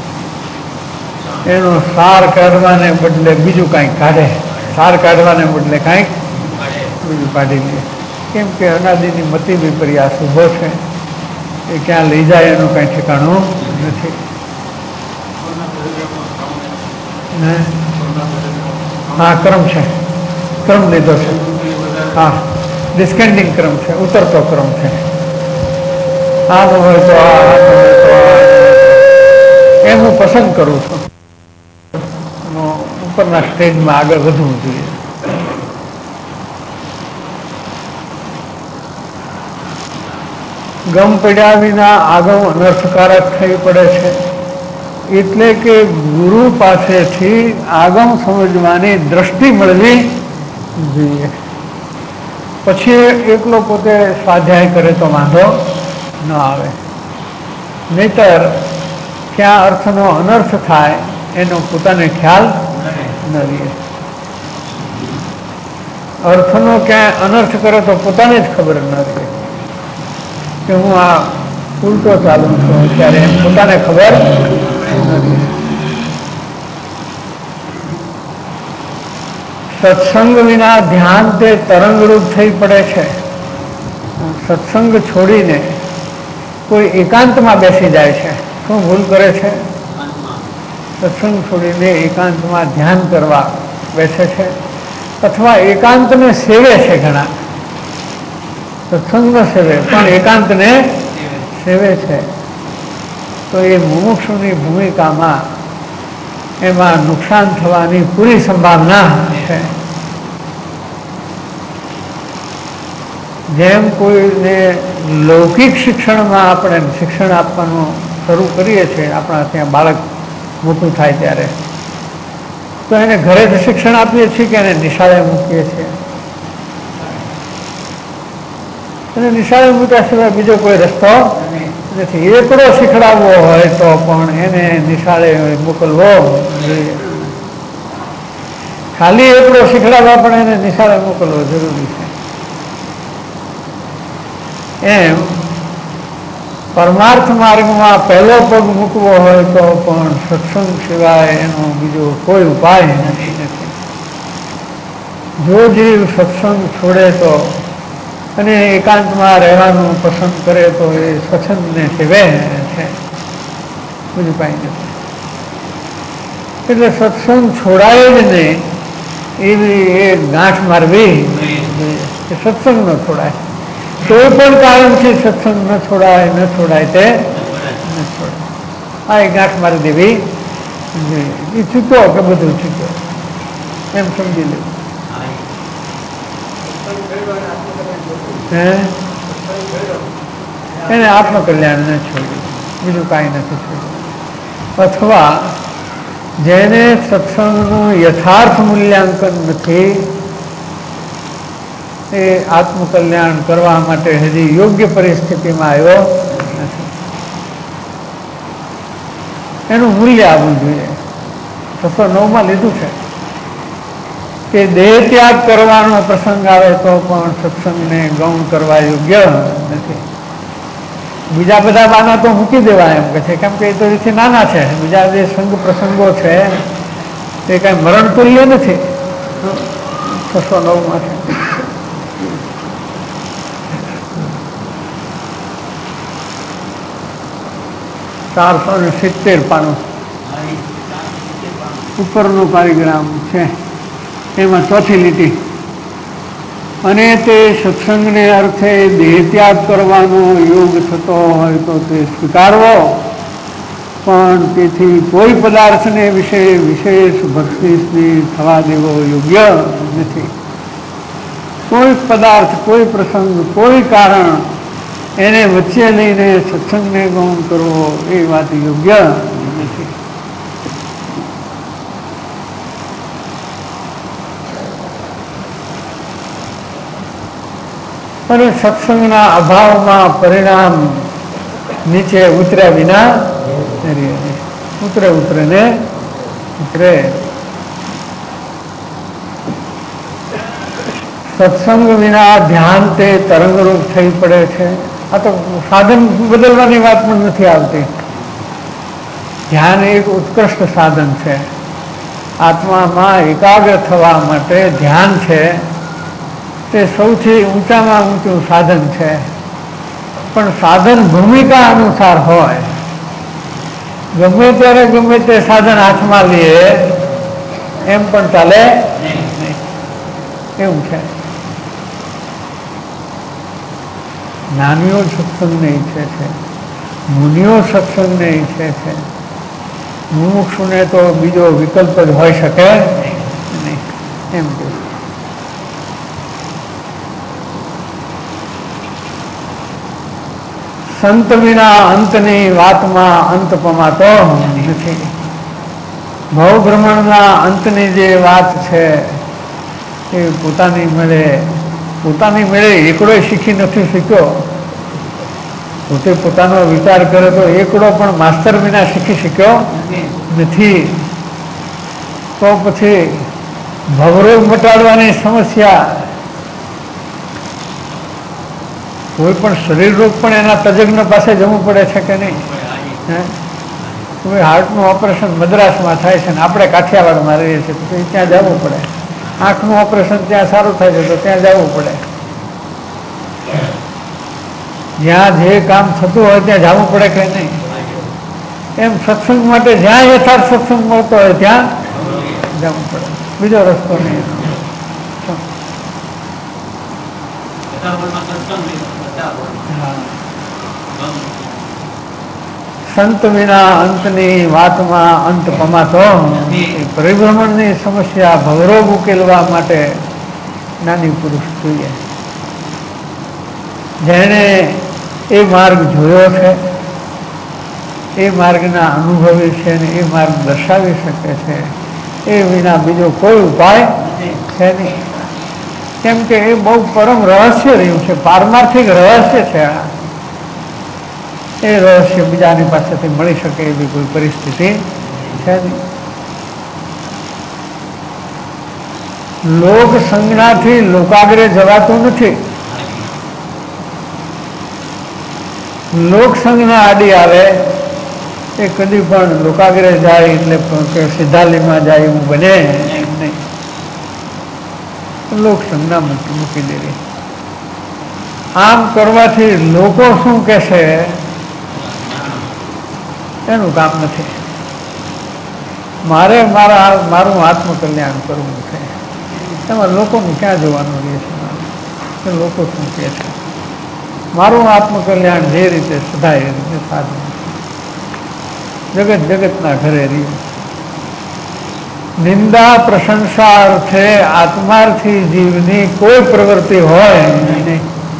એનો સાર કાઢવાને બદલે બીજું કાંઈક કાઢે, સાર કાઢવાને બદલે કાંઈક બીજું કાઢી લે. કેમ કે અનાદિની મતિ વિપર્યાસ ઊભો છે, એ ક્યાં લઈ જાય એનું કાંઈ ઠેકાણું નથી. હા, ક્રમ છે, ક્રમ લીધો છે. હા, ડિસ્કેન્ડિંગ ક્રમ છે, ઉતરતો ક્રમ છે. આ હોય તો એમ હું પસંદ કરું છું. ઉપરના સ્ટેજમાં આગળ વધવું જોઈએ. ગમ પડ્યા વિના આગળ અનર્થકારક થઈ પડે છે. એટલે કે ગુરુ પાસેથી આગમ સમજવાની દ્રષ્ટિ મળવી જોઈએ. પછી એકલો પોતે સ્વાધ્યાય કરે તો વાંધો ન આવે. નહીતર ક્યાં અર્થનો અનર્થ થાય એનો પોતાને ખ્યાલ ન રહે. અર્થનો ક્યાંય અનર્થ કરે તો પોતાને જ ખબર ન રહે કે હું આ ઉલટો ચાલુ છું, ત્યારે પોતાને ખબર નથી. સત્સંગ વિના ધ્યાન તે તરંગરૂપ થઈ પડે છે. સત્સંગ છોડીને કોઈ એકાંતમાં બેસી જાય છે. શું ભૂલ કરે છે? સત્સંગ છોડીને એકાંતમાં ધ્યાન કરવા બેસે છે, અથવા એકાંતને સેવે છે. ઘણા સત્સંગ ન સેવે પણ એકાંતને સેવે છે. તો એ મુમુક્ષુની ભૂમિકામાં એમાં નુકસાન થવાની પૂરી સંભાવના છે. જેમ કોઈને લૌકિક શિક્ષણમાં આપણે શિક્ષણ આપવાનું શરૂ કરીએ છીએ, આપણા ત્યાં બાળક મોટું થાય ત્યારે, તો એને ઘરે જ શિક્ષણ આપીએ છીએ કે એને નિશાળે મૂકીએ છીએ? અને નિશાળે મૂક્યા સિવાય બીજો કોઈ રસ્તો નથી. એકડો શીખડાવવો હોય તો પણ એને નિશાળે મોકલવો જોઈએ. ખાલી એકડો શીખડાવવા પણ એને નિશાળે મોકલવો જરૂરી છે. એમ પરમાર્થ માર્ગમાં પહેલો પગ મૂકવો હોય તો પણ સત્સંગ સિવાય એનો બીજો કોઈ ઉપાય નથી. જો જીવ સત્સંગ છોડે તો અને એકાંતમાં રહેવાનું પસંદ કરે તો એ સ્વચ્છંદને સેવે છે, બીજું કાંઈ નથી. એટલે સત્સંગ છોડાય જ નહીં એવી એ ગાંઠ મારવી કે સત્સંગ ન છોડાય. કોઈ પણ કારણથી સત્સંગ ન છોડાય તે ન છોડાય. આ એ ગાંઠ મારી દેવી જોઈએ. એ ચૂક્યો કે બધું ચૂક્યો એમ સમજી લેવું. એને આત્મકલ્યાણ ન છોડ્યું, બીજું કાંઈ નથી છોડ્યું. અથવા જેને સત્સંગનું યથાર્થ મૂલ્યાંકન નથી, એ આત્મકલ્યાણ કરવા માટે હજી યોગ્ય પરિસ્થિતિમાં આવ્યો નથી. એનું મૂલ્ય આવવું જોઈએ. 609માં લીધું છે કે દેહ ત્યાગ કરવાનો પ્રસંગ આવે તો પણ સત્સંગને ગૌણ કરવા યોગ્ય નથી. બીજા બધા બાના તો મૂકી દેવા એમ કે છે, કેમ કે એ તો એથી નાના છે. બીજા જે સંગ પ્રસંગો છે તે કાંઈ મરણ તુલ્ય નથી. 609માં છે. $470 પાનું ઉપરનો પારિગ્રામ છે, એમાં ચોથી લીટી. અને તે સત્સંગને અર્થે દેહ ત્યાગ કરવાનો યોગ થતો હોય તો તે સ્વીકારવો, પણ તેથી કોઈ પદાર્થને વિશે વિશેષ ભક્તિ થવા દેવો યોગ્ય નથી. કોઈ પદાર્થ, કોઈ પ્રસંગ, કોઈ કારણ એને વચ્ચે લઈને સત્સંગને ગૌણ કરવો એ વાત યોગ્ય નથી. અને સત્સંગના અભાવમાં પરિણામ નીચે ઉતર્યા વિના ઉતરે. સત્સંગ વિના ધ્યાન તે તરંગરૂપ થઈ પડે છે. આ તો સાધન બદલવાની વાત પણ નથી આવતી. ધ્યાન એક ઉત્કૃષ્ટ સાધન છે. આત્મામાં એકાગ્ર થવા માટે ધ્યાન છે તે સૌથી ઊંચામાં ઊંચું સાધન છે. પણ સાધન ભૂમિકા અનુસાર હોય. ગમે ત્યારે ગમે તે સાધન હાથમાં લઈએ એમ પણ ચાલે નહીં. એવું છે. જ્ઞાનીઓ સત્સંગને ઈચ્છે છે, મુનિઓ સત્સંગને ઈચ્છે છે. મુમુક્ષુને તો બીજો વિકલ્પ જ હોઈ શકે નહીં. એમ કે સંત વિના અંતની વાતમાં અંત પમાતો નથી. ભવભ્રમણના અંતની જે વાત છે એ પોતાની મેળે એકડો શીખી નથી શીખ્યો. પોતે પોતાનો વિચાર કરે તો એકડો પણ માસ્તર વિના શીખી શક્યો નથી. તો પછી ભવરોગ મટાડવાની સમસ્યા, કોઈ પણ શરીર રોગ પણ એના તજજ્ઞ પાસે જવું પડે છે કે નહીં? કોઈ હાર્ટનું ઓપરેશન મદ્રાસમાં થાય છે ને આપણે કાઠિયાવાડમાં રહીએ છીએ તો ત્યાં જવું પડે. આંખનું ઓપરેશન ત્યાં સારું થાય છે તો ત્યાં જવું પડે. જ્યાં જે કામ થતું હોય ત્યાં જવું પડે કે નહીં? એમ સત્સંગ માટે જ્યાં યથાર્થ સત્સંગ મળતો હોય ત્યાં જવું પડે. બીજો રસ્તો નહીં. સંત વિના અંતની વાતમાં અંત પમાતો. પરિભ્રમણની સમસ્યા ભવરોગ ઉકેલવા માટે જ્ઞાની પુરુષ જોઈએ. જેણે એ માર્ગ જોયો છે, એ માર્ગના અનુભવી છે ને એ માર્ગ દર્શાવી શકે છે, એ વિના બીજો કોઈ ઉપાય છે નહીં. કેમ કે એ બહુ પરમ રહસ્ય રહ્યું છે, પારમાર્થિક રહસ્ય છે. એ રહસ્ય બીજાની પાસેથી મળી શકે એવી કોઈ પરિસ્થિતિ છે નહીં. લોક સંજ્ઞાથી લોકાગ્રે જવાતું નથી. લોક સંજ્ઞા આડી આવે એ કદી પણ લોકાગ્રે જાય એટલે સિદ્ધાલીમાં જાય એવું બને નહીં. લોક સંજ્ઞા મૂકી દેવી. આમ કરવાથી લોકો શું કહેશે એનું કામ નથી. મારે મારું આત્મકલ્યાણ કરવું છે. એમાં લોકોનું ક્યાં જોવાનું રહે છે? લોકો શું કહે છે? મારું આત્મકલ્યાણ જે રીતે સદાય એ રીતે સાધન. જગતના ઘરે રહ્યું. નિંદા પ્રશંસા અર્થે આત્માર્થી જીવની કોઈ પ્રવૃત્તિ હોય નહીં.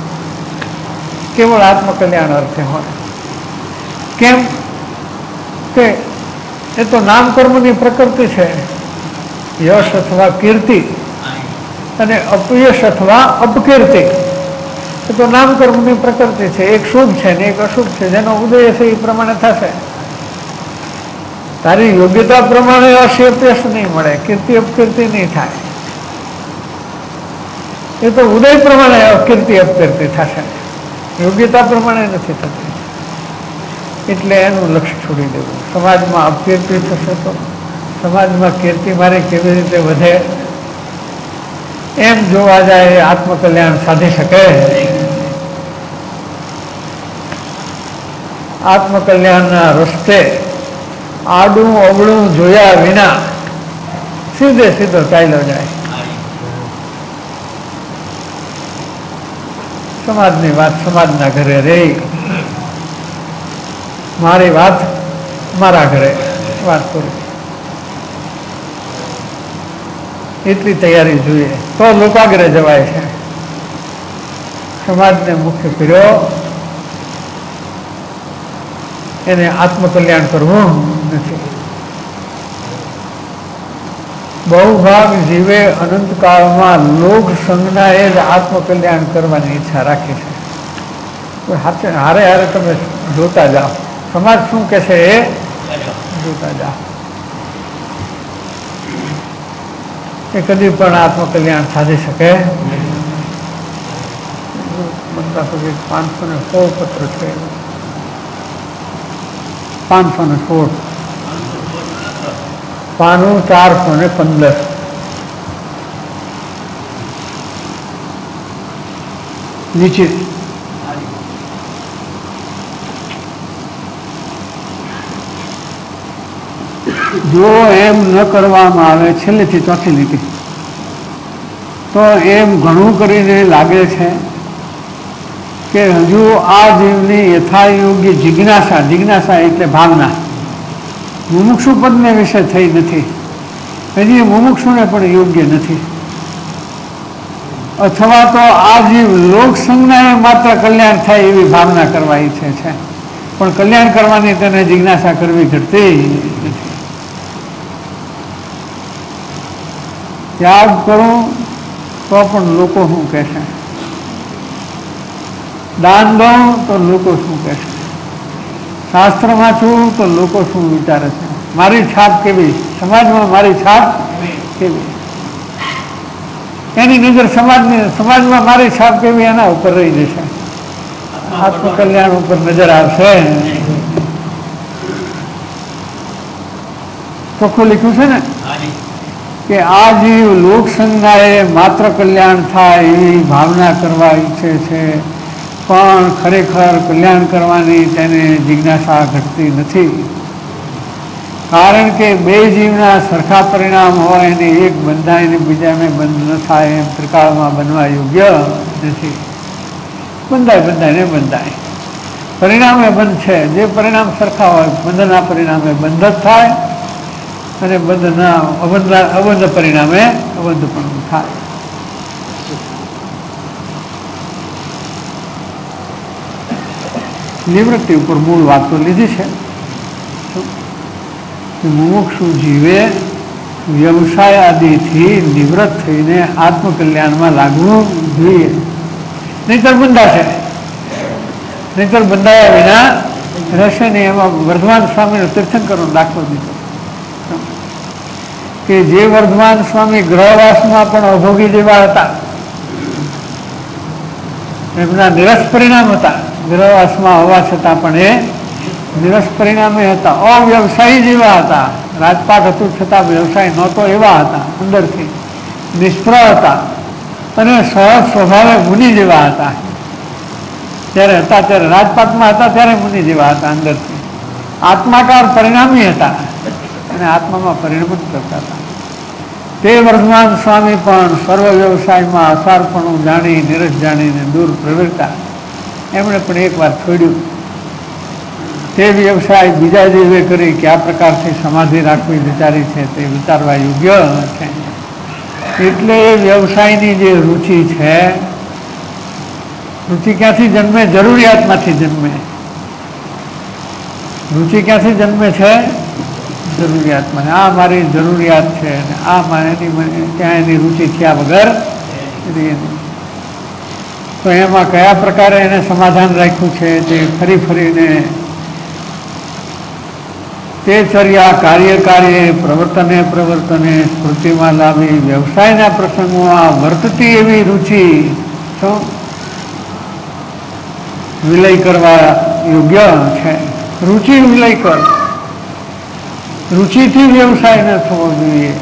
કેવળ આત્મકલ્યાણ અર્થે હોય. કેમ કે એ તો નામકર્મની પ્રકૃતિ છે. યશ અથવા કીર્તિ અને અપયશ અથવા અપકીર્તિ એ તો નામકર્મની પ્રકૃતિ છે. એક શુભ છે ને એક અશુભ છે. જેનો ઉદય છે એ પ્રમાણે થશે. તારી યોગ્યતા પ્રમાણે અશ્યપ્યશ નહીં મળે, કીર્તિ અપકીર્તિ નહીં થાય. એ તો ઉદય પ્રમાણે કીર્તિ અપકીર્તિ થશે, યોગ્યતા પ્રમાણે નથી થતી. એટલે એનું લક્ષ્ય છોડી દેવું. સમાજમાં અપકીર્તિ થશે તો સમાજમાં કીર્તિ મારી કેવી રીતે વધે એમ જોવા જાય આત્મકલ્યાણ સાધી શકે. આત્મકલ્યાણના રસ્તે આડું અવળું જોયા વિના સીધો ચાલ્યો જાય. સમાજની વાત સમાજના ઘરે રહી, મારી વાત મારા ઘરે વાત કરું, એટલી તૈયારી જોઈએ તો લોકાગ્રે જવાય છે. સમાજને મુખ્ય કર્યો એને આત્મકલ્યાણ કરવું નથી. બહુ ભાગ જીવે અનંતકાળમાં લોક સંજ્ઞાએ જ આત્મકલ્યાણ કરવાની ઈચ્છા રાખી છે. હારે હારે તમે જોતા જાઓ, સમાજ શું કહે છે એ જોતા જાઓ. એ કદી પણ આત્મકલ્યાણ સાધી શકે બધા પછી 516 પત્ર છે, 516 પાનું 415. નીચે જો એમ ન કરવામાં આવે, છેલ્લેથી ચોથી લીટી, તો એમ ઘણું કરીને લાગે છે કે હજુ આ જીવની યથાયોગ્ય જિજ્ઞાસા એટલે ભાવના મુમુક્ષુ પદને વિશે થઈ નથી, હજી મુમુક્ષુને પણ યોગ્ય નથી, અથવા તો આ જીવ લોક સંજ્ઞાએ માત્ર કલ્યાણ થાય એવી ભાવના કરવા ઈચ્છે છે, પણ કલ્યાણ કરવાની તેને જિજ્ઞાસા કરવી ઘટતી નથી. ત્યાગ કરું તો પણ લોકો શું કહેશે, દાન દઉં તો લોકો શું કહેશે, શાસ્ત્ર વાંચું તો લોકો શું વિચારે છે, મારી છાપ કેવી, સમાજમાં મારી છાપ કેવી, એની નજર સમાજમાં મારી છાપ કેવી એના ઉપર રહી જશે, આત્મકલ્યાણ ઉપર નજર આવશે. ચોખ્ખું લખ્યું છે ને કે આ જીવ લોક સંજ્ઞાએ માત્ર કલ્યાણ થાય એવી ભાવના કરવા ઈચ્છે છે, પણ ખરેખર કલ્યાણ કરવાની તેને જિજ્ઞાસા ઘટતી નથી, કારણ કે બે જીવના સરખા પરિણામ હોય અને એક બંધાય ને બીજાને બંધ ન થાય એમ ત્રિકાળમાં બનવા યોગ્ય નથી. બંધાય પરિણામે બંધ છે, જે પરિણામ સરખા હોય બંધના પરિણામે બંધ જ થાય અને અબંધ પરિણામે અબંધ પણ થાય. નિવૃત્તિ ઉપર મૂળ વાત તો લીધી છે. મુમુક્ષુ જીવે વ્યવસાય આદિથી નિવૃત્ત થઈને આત્મકલ્યાણમાં લાગવું જોઈએ, નહીતર બંધાશે, નહીતર બંધાયા વિના રહેશે નહીં. એમાં વર્ધમાન સ્વામીનો તીર્થંકરનો દાખલો દીધો કે જે વર્ધમાન સ્વામી ગ્રહવાસમાં પણ અભોગી જેવા હતા, એમના નિરસ પરિણામ હતા, ગ્રહવાસમાં હોવા છતાં પણ એ નિરસ પરિણામે હતા, અવ્યવસાયી જેવા હતા, રાજપાટ હતું છતાં વ્યવસાય નહોતો એવા હતા, અંદરથી નિષ્ફળ હતા અને સહજ સ્વભાવે મુનિ જેવા હતા. ત્યારે હતા ત્યારે રાજપાટમાં હતા ત્યારે મુનિ જેવા હતા, અંદરથી આત્માકાર પરિણામી હતા અને આત્મામાં પરિણમન કરતા હતા. તે વર્ધમાન સ્વામી પણ સર્વ વ્યવસાયમાં અસારપણું જાણી નિરસ જાણીને દૂર પ્રવૃત્તા. એમણે પણ એકવાર છોડ્યું. તે વ્યવસાય બીજા જેવે કરી કે આ પ્રકારથી સમાધિ રાખવી વિચારી છે તે વિચારવા યોગ્ય છે. એટલે એ વ્યવસાયની જે રુચિ છે, રુચિ ક્યાંથી જન્મે? જરૂરિયાતમાંથી જન્મે. રુચિ ક્યાંથી જન્મે છે? જરૂરિયાતમાં. આ મારી જરૂરિયાત છે અને આ ત્યાં એની રુચિ થયા વગર તો એમાં કયા પ્રકારે એને સમાધાન રાખ્યું છે તે ફરી ફરીને તે ચર્યા કાર્યે પ્રવર્તને સ્મૃતિમાં લાવી વ્યવસાયના પ્રસંગોમાં વર્તતી એવી રુચિ વિલય કરવા યોગ્ય છે. રુચિ વિલય કર, રુચિથી વ્યવસાય ન થવો જોઈએ.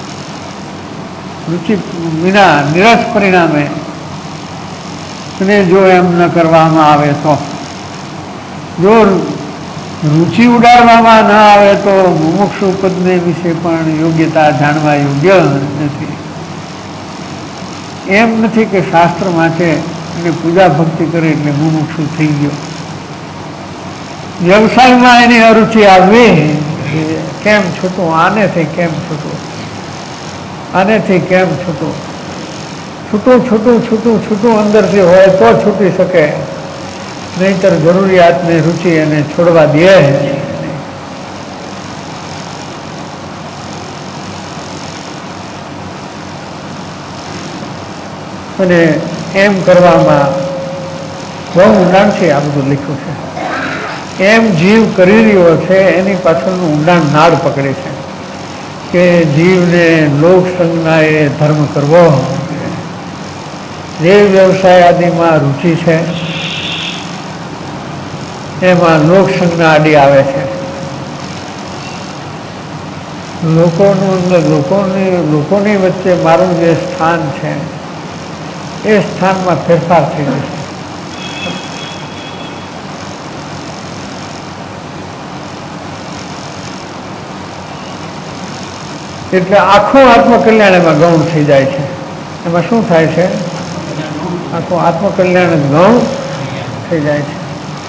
રુચિ વિના નિરસ પરિણામે અને જો એમ ન કરવામાં આવે તો, જો રુચિ ઉડાડવામાં ન આવે તો મુમુક્ષુ પદને વિશે પણ યોગ્યતા જાણવા યોગ્ય નથી. એમ નથી કે શાસ્ત્ર વાંચે અને પૂજા ભક્તિ કરે એટલે મુમુક્ષુ થઈ ગયો. વ્યવસાયમાં એની અરુચિ આવવી, કેમ છૂટું આનેથી, કેમ છૂટું આનેથી, કેમ છૂટું, છૂટું અંદરથી હોય તો છૂટી શકે, નહીતર જરૂરિયાતને રુચિ એને છોડવા દે. અને એમ કરવામાં બહુ ઊંડાણથી આ બધું લખ્યું છે. એમ જીવ કરી રહ્યો છે એની પાછળનું ઊંડાણ નાળ પકડે છે કે જીવને લોક સંજ્ઞાએ ધર્મ કરવો, જે વ્યવસાય આદિમાં રુચિ છે એમાં લોકસંજ્ઞા આદિ આવે છે. લોકોની વચ્ચે મારું જે સ્થાન છે એ સ્થાનમાં ફેરફાર થઈ જશે. એટલે આખું આત્મકલ્યાણ એમાં ગૌણ થઈ જાય છે. એમાં શું થાય છે? આખું આત્મકલ્યાણ ગૌણ થઈ જાય છે.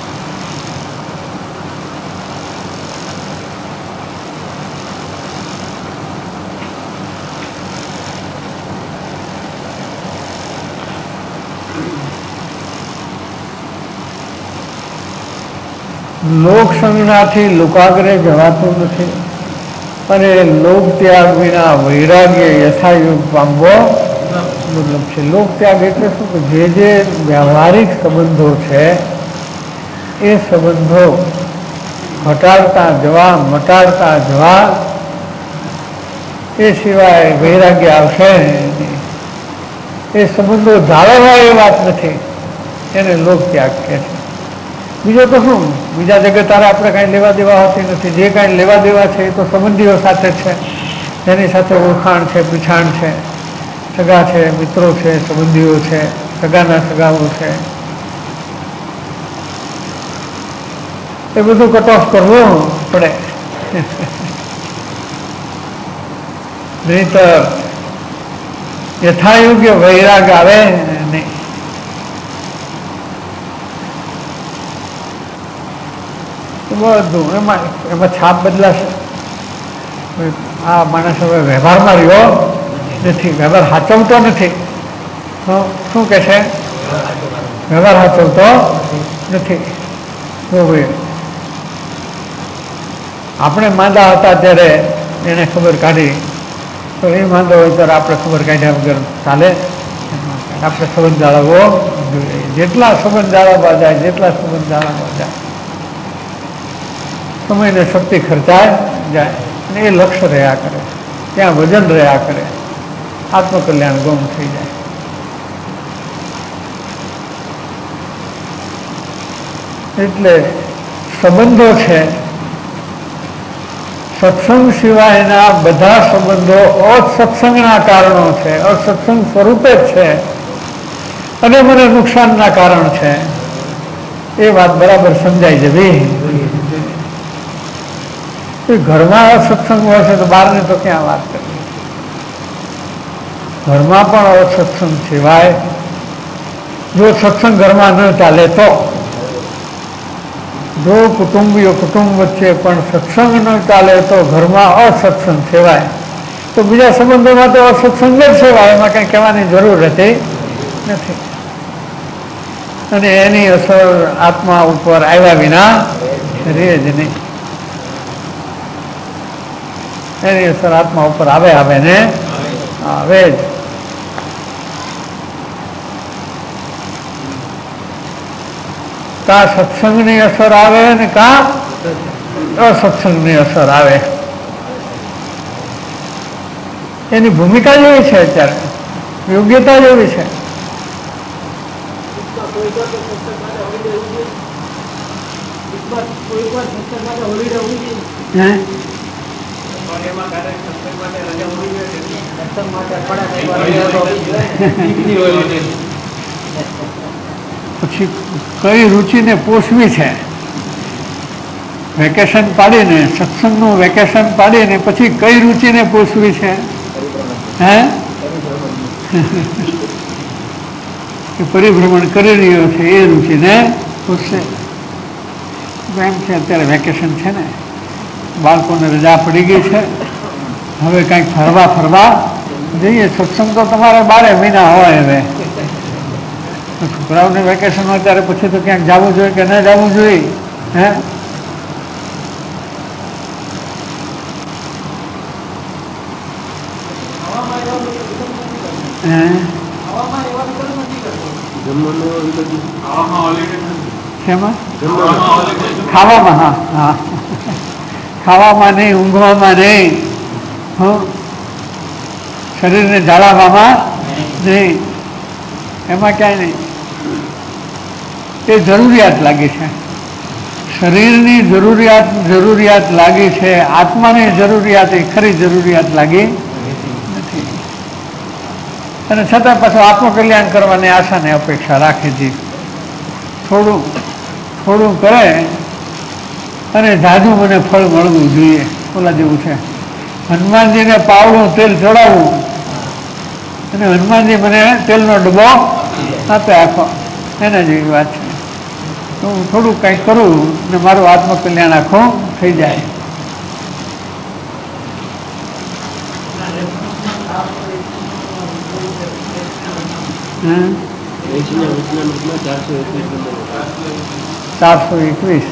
લોકસંજ્ઞાથી લોકાગ્રે જવાતું નથી અને લોક ત્યાગ વિના વૈરાગ્ય યથાયુગ પામવો દુર્લભ છે. લોક ત્યાગ એટલે શું કે જે વ્યવહારિક સંબંધો છે એ સંબંધો મટાડતા જવા એ સિવાય વૈરાગ્ય આવશે. એ સંબંધો જાળવવા એ વાત નથી, એને લોક ત્યાગ કહે છે. બીજો તો શું, બીજા જગતારે આપણે કાંઈ લેવા દેવા હોતી નથી. જે કાંઈ લેવા દેવા છે એ તો સંબંધીઓ સાથે છે, એની સાથે ઓળખાણ છે, પીછાણ છે, સગા છે, મિત્રો છે, સંબંધીઓ છે, સગાના સગાઓ છે. એ બધું કટ ઓફ કરવું પડે, નહીતર યથાયોગ્ય વૈરાગ આવે નહીં. બધું એમાં છાપ બદલાશે. આ માણસ હવે વ્યવહારમાં રહ્યો નથી, વ્યવહાર સાચવતો નથી. શું કે છે? વ્યવહાર સાચવતો નથી. આપણે માંદા હતા ત્યારે એને ખબર કાઢી, તો એ માંદો હોય ત્યારે આપણે ખબર કાઢ્યા વગર ચાલે. આપણે સંબંધ જાળવવો જોઈએ. જેટલા સંબંધ જાળવવા જાય સમય ને શક્તિ ખર્ચાય જાય અને એ લક્ષ્ય રહ્યા કરે, ત્યાં વજન રહ્યા કરે, આત્મકલ્યાણ ગૌણ થઈ જાય. એટલે સંબંધો છે, સત્સંગ સિવાયના બધા સંબંધો અસત્સંગના કારણો છે, અસત્સંગ સ્વરૂપે જ છે અને મને નુકસાનના કારણ છે. એ વાત બરાબર સમજાઈ જવી. ઘરમાં અસત્સંગ હોય છે તો બહારની તો ક્યાં વાત કરવી. ઘરમાં પણ અસત્સંગ સિવાય જો સત્સંગ ઘરમાં ન ચાલે તો, જો કુટુંબીઓ કુટુંબ વચ્ચે પણ સત્સંગ ન ચાલે તો ઘરમાં અસત્સંગ સેવાય. તો બીજા સંબંધોમાં તો અસત્સંગ જ સેવાય, એમાં કંઈ કહેવાની જરૂર રહેતી નથી. અને એની અસર આત્મા ઉપર આવ્યા વિના રહે જ નહીં. એની અસર આત્મા ઉપર આવે ને આવે જ. કા સત્સંગની અસર આવે ને કા અસત્સંગની અસર આવે. એની ભૂમિકા જેવી છે, અત્યારે યોગ્યતા જેવી છે. પછી કઈ રુચિને પોષવી છે, વેકેશન પાડીને, સત્સંગનું વેકેશન પાડીને પછી કઈ રુચિને પોષવી છે? પરિભ્રમણ કરી રહ્યો છે એ રુચિને પોષશે. એમ છે અત્યારે વેકેશન છે ને, બાળકોને રજા પડી ગઈ છે, હવે કંઈક ફરવા જઈએ. સત્સંગ તો તમારે 12 મહિના હોય. હવે છોકરાઓને વેકેશન હોય ત્યારે પછી તો ક્યાંક જવું જોઈએ કે ન જવું જોઈએ? ખાવામાં, હા, ખાવામાં નહીં, ઊંઘવામાં નહીં, શરીરને જાળવવામાં નહીં. એમાં ક્યાંય નહીં. એ જરૂરિયાત લાગી છે, શરીરની જરૂરિયાત લાગી છે, આત્માની જરૂરિયાત એ ખરી જરૂરિયાત લાગી નથી. અને છતાં પાછું આત્મકલ્યાણ કરવાની આશા ને અપેક્ષા રાખે છે. થોડું કરે અને જાજુ મને ફળ મળવું જોઈએ. ઓલા જેવું છે, હનુમાનજીને પાવડું તેલ ચડાવવું અને હનુમાનજી મને તેલનો ડબ્બો આપે આખો, એના જેવી વાત છે. તો હું થોડું કંઈક કરું ને મારું આત્મકલ્યાણ આખો થઈ જાય. હમ 421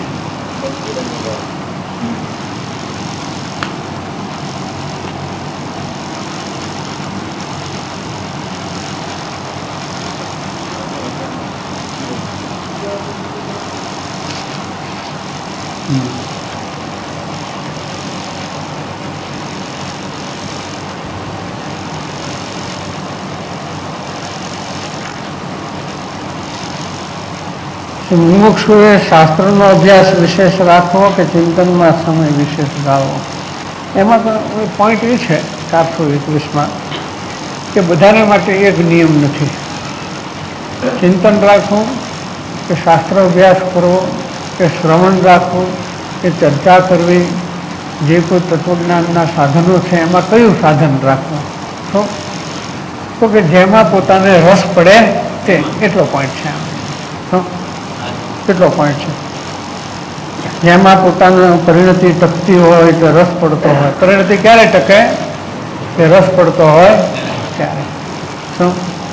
મુમુક્ષુએ શાસ્ત્રનો અભ્યાસ વિશેષ રાખવો કે ચિંતનમાં સમય વિશેષ ગાળવો. એમાં તો પોઈન્ટ એ છે 421માં કે બધાને માટે એક નિયમ નથી. ચિંતન રાખવું કે શાસ્ત્ર અભ્યાસ કરવો કે શ્રવણ રાખવું કે ચર્ચા કરવી, જે કોઈ તત્વજ્ઞાનના સાધનો છે એમાં કયું સાધન રાખવું તો કે જેમાં પોતાને રસ પડે તે. એટલો પોઈન્ટ છે. કેટલો પોઈન્ટ છે? જેમાં પોતાની પરિણતિ ટકતી હોય તો રસ પડતો હોય. પરિણતિ ક્યારે ટકે? કે રસ પડતો હોય ત્યારે. શું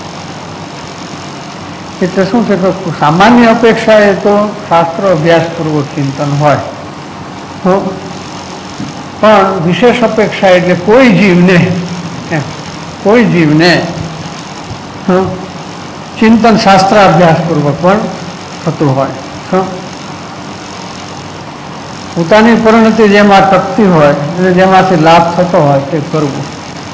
એટલે શું છે કે સામાન્ય અપેક્ષા એ તો શાસ્ત્ર અભ્યાસપૂર્વક ચિંતન હોય, પણ વિશેષ અપેક્ષા એટલે કોઈ જીવને ચિંતન શાસ્ત્ર અભ્યાસપૂર્વક પણ થતું હોય. પોતાની પરિણતિ જેમાં ટકતી હોય અને જેમાંથી લાભ થતો હોય તે કરવું.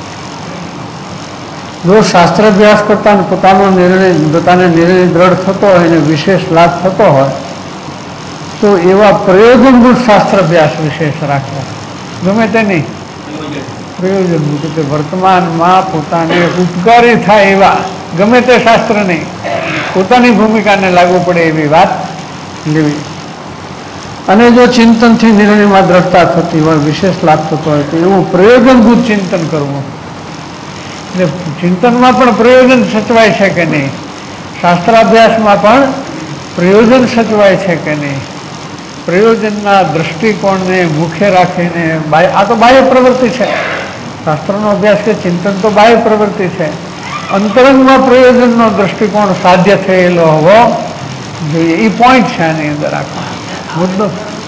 જો શાસ્ત્ર અભ્યાસ કરતા પોતાનો નિર્ણય દ્રઢ થતો હોય અને વિશેષ લાભ થતો હોય તો એવા પ્રયોજનભૂત શાસ્ત્ર અભ્યાસ વિશેષ રાખવા. ગમે તે નહીં, પ્રયોજનભૂત એટલે વર્તમાનમાં પોતાને ઉપકારી થાય એવા ગમે તે શાસ્ત્ર નહીં, પોતાની ભૂમિકાને લાગુ પડે એવી વાત લેવી. અને જો ચિંતનથી નિર્ણયમાં દ્રઢતા થતી હોય, વિશેષ લાભ થતો હોય તો એવું પ્રયોજનભૂત ચિંતન કરવું. એટલે ચિંતનમાં પણ પ્રયોજન સચવાય છે કે નહીં, શાસ્ત્રાભ્યાસમાં પણ પ્રયોજન સચવાય છે કે નહીં, પ્રયોજનના દ્રષ્ટિકોણને મુખ્ય રાખીને. આ તો બાહ્ય પ્રવૃત્તિ છે, શાસ્ત્રનો અભ્યાસ કે ચિંતન તો બાહ્ય પ્રવૃત્તિ છે. અંતરંગમાં પ્રયોજનનો દ્રષ્ટિકોણ સાધ્ય થયેલો હોવો જોઈએ. એ પોઈન્ટ છે આની અંદર આખો મુદ્દો.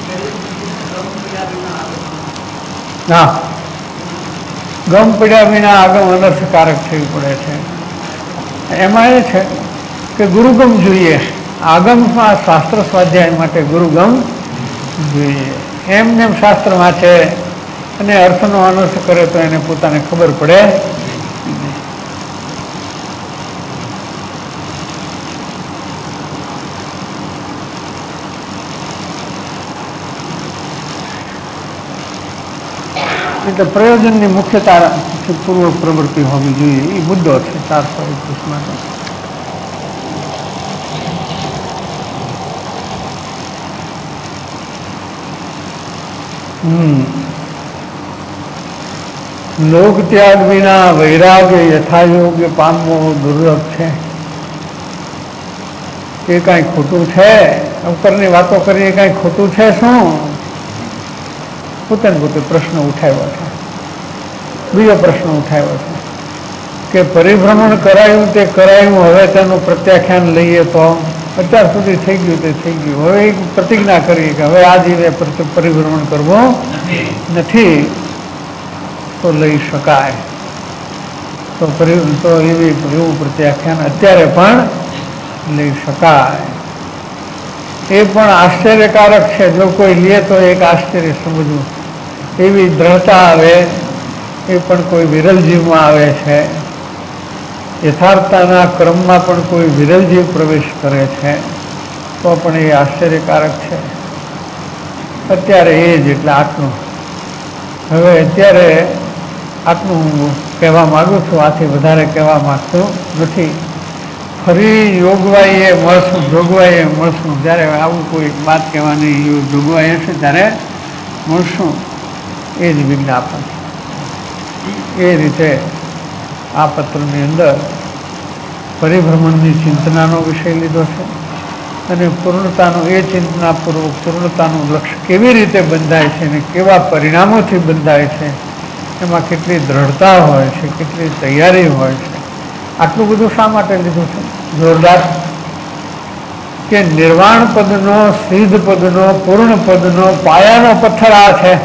હા, ગમ પડ્યા વિના આગમ અનર્થકારક થવી પડે છે. એમાં એ છે કે ગુરુગમ જોઈએ. આગમમાં શાસ્ત્ર સ્વાધ્યાય માટે ગુરુગમ જોઈએ. એમને શાસ્ત્ર વાંચે અને અર્થનો અનર્થ કરે તો એને પોતાને ખબર પડે. એટલે પ્રયોજનની મુખ્યતા પૂર્વક પ્રવૃત્તિ હોવી જોઈએ. એ મુદ્દો છે 421માં. લોક ત્યાગ વિના વૈરાગ્ય યથાયોગ્ય પામવો દુર્લભ છે. એ કાંઈ ખોટું છે? અવતરની વાતો કરીએ કાંઈ ખોટું છે? શું પોતે પ્રશ્ન ઉઠાવ્યો છે. બીજો પ્રશ્ન ઉઠાવ્યો છે કે પરિભ્રમણ કરાયું તે કરાયું, હવે તેનું પ્રત્યાખ્યાન લઈએ તો અત્યાર સુધી થઈ ગયું તે થઈ ગયું. હવે એક પ્રતિજ્ઞા કરીએ કે હવે આ જીવે પરિભ્રમણ કરવું નથી તો લઈ શકાય. તો એવું પ્રત્યાખ્યાન અત્યારે પણ લઈ શકાય. એ પણ આશ્ચર્યકારક છે. જો કોઈ લે તો એક આશ્ચર્ય સમજવું. એવી દ્રઢતા આવે એ પણ કોઈ વિરલ જીવમાં આવે છે. યથાર્થતાના ક્રમમાં પણ કોઈ વિરલ જીવ પ્રવેશ કરે છે તો પણ એ આશ્ચર્યકારક છે. અત્યારે એ જ એટલે આટલું. હવે અત્યારે આટલું હું કહેવા માગું છું, આથી વધારે કહેવા માગતું નથી. ફરી જોગવાઈએ મળશું જ્યારે આવું કોઈ વાત કહેવાની જોગવાઈ હશે ત્યારે મળશું. એ જ વિજ્ઞાપન. એ રીતે આ પત્રની અંદર પરિભ્રમણની ચિંતનાનો વિષય લીધો છે અને પૂર્ણતાનું એ ચિંતનાપૂર્વક પૂર્ણતાનું લક્ષ્ય કેવી રીતે બંધાય છે અને કેવા પરિણામોથી બંધાય છે, એમાં કેટલી દ્રઢતા હોય છે, કેટલી તૈયારી હોય છે. આટલું બધું શા માટે લીધું છે? જોરદાર કે નિર્વાણ પદનો, સિદ્ધ પદનો, પૂર્ણ પદનો પાયાનો પથ્થર આ છે.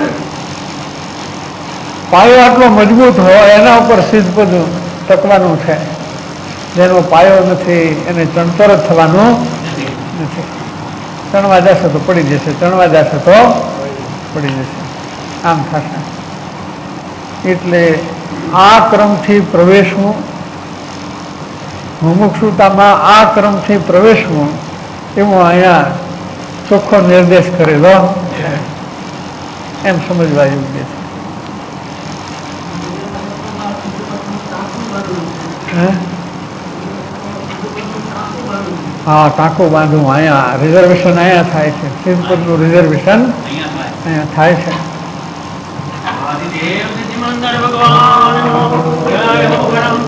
પાયો આટલો મજબૂત હોય એના ઉપર સિદ્ધ પદ ટકવાનું છે. જેનો પાયો નથી એને ચણતર જ થવાનું નથી. ચણવા જશે તો પડી જશે, ચણવા જશે તો પડી જશે, આમ થશે. એટલે આ ક્રમથી પ્રવેશવું, મુમુક્ષુતામાં આ ક્રમથી પ્રવેશવું એવો અહીંયા ચોખ્ખો નિર્દેશ કરેલો એમ સમજવા યોગ્ય છે. હા, ટાંકો બાંધવું અહીંયા રિઝર્વેશન અહીંયા થાય છે. સિદ્ધપદનું રિઝર્વેશન અહીંયા થાય છે.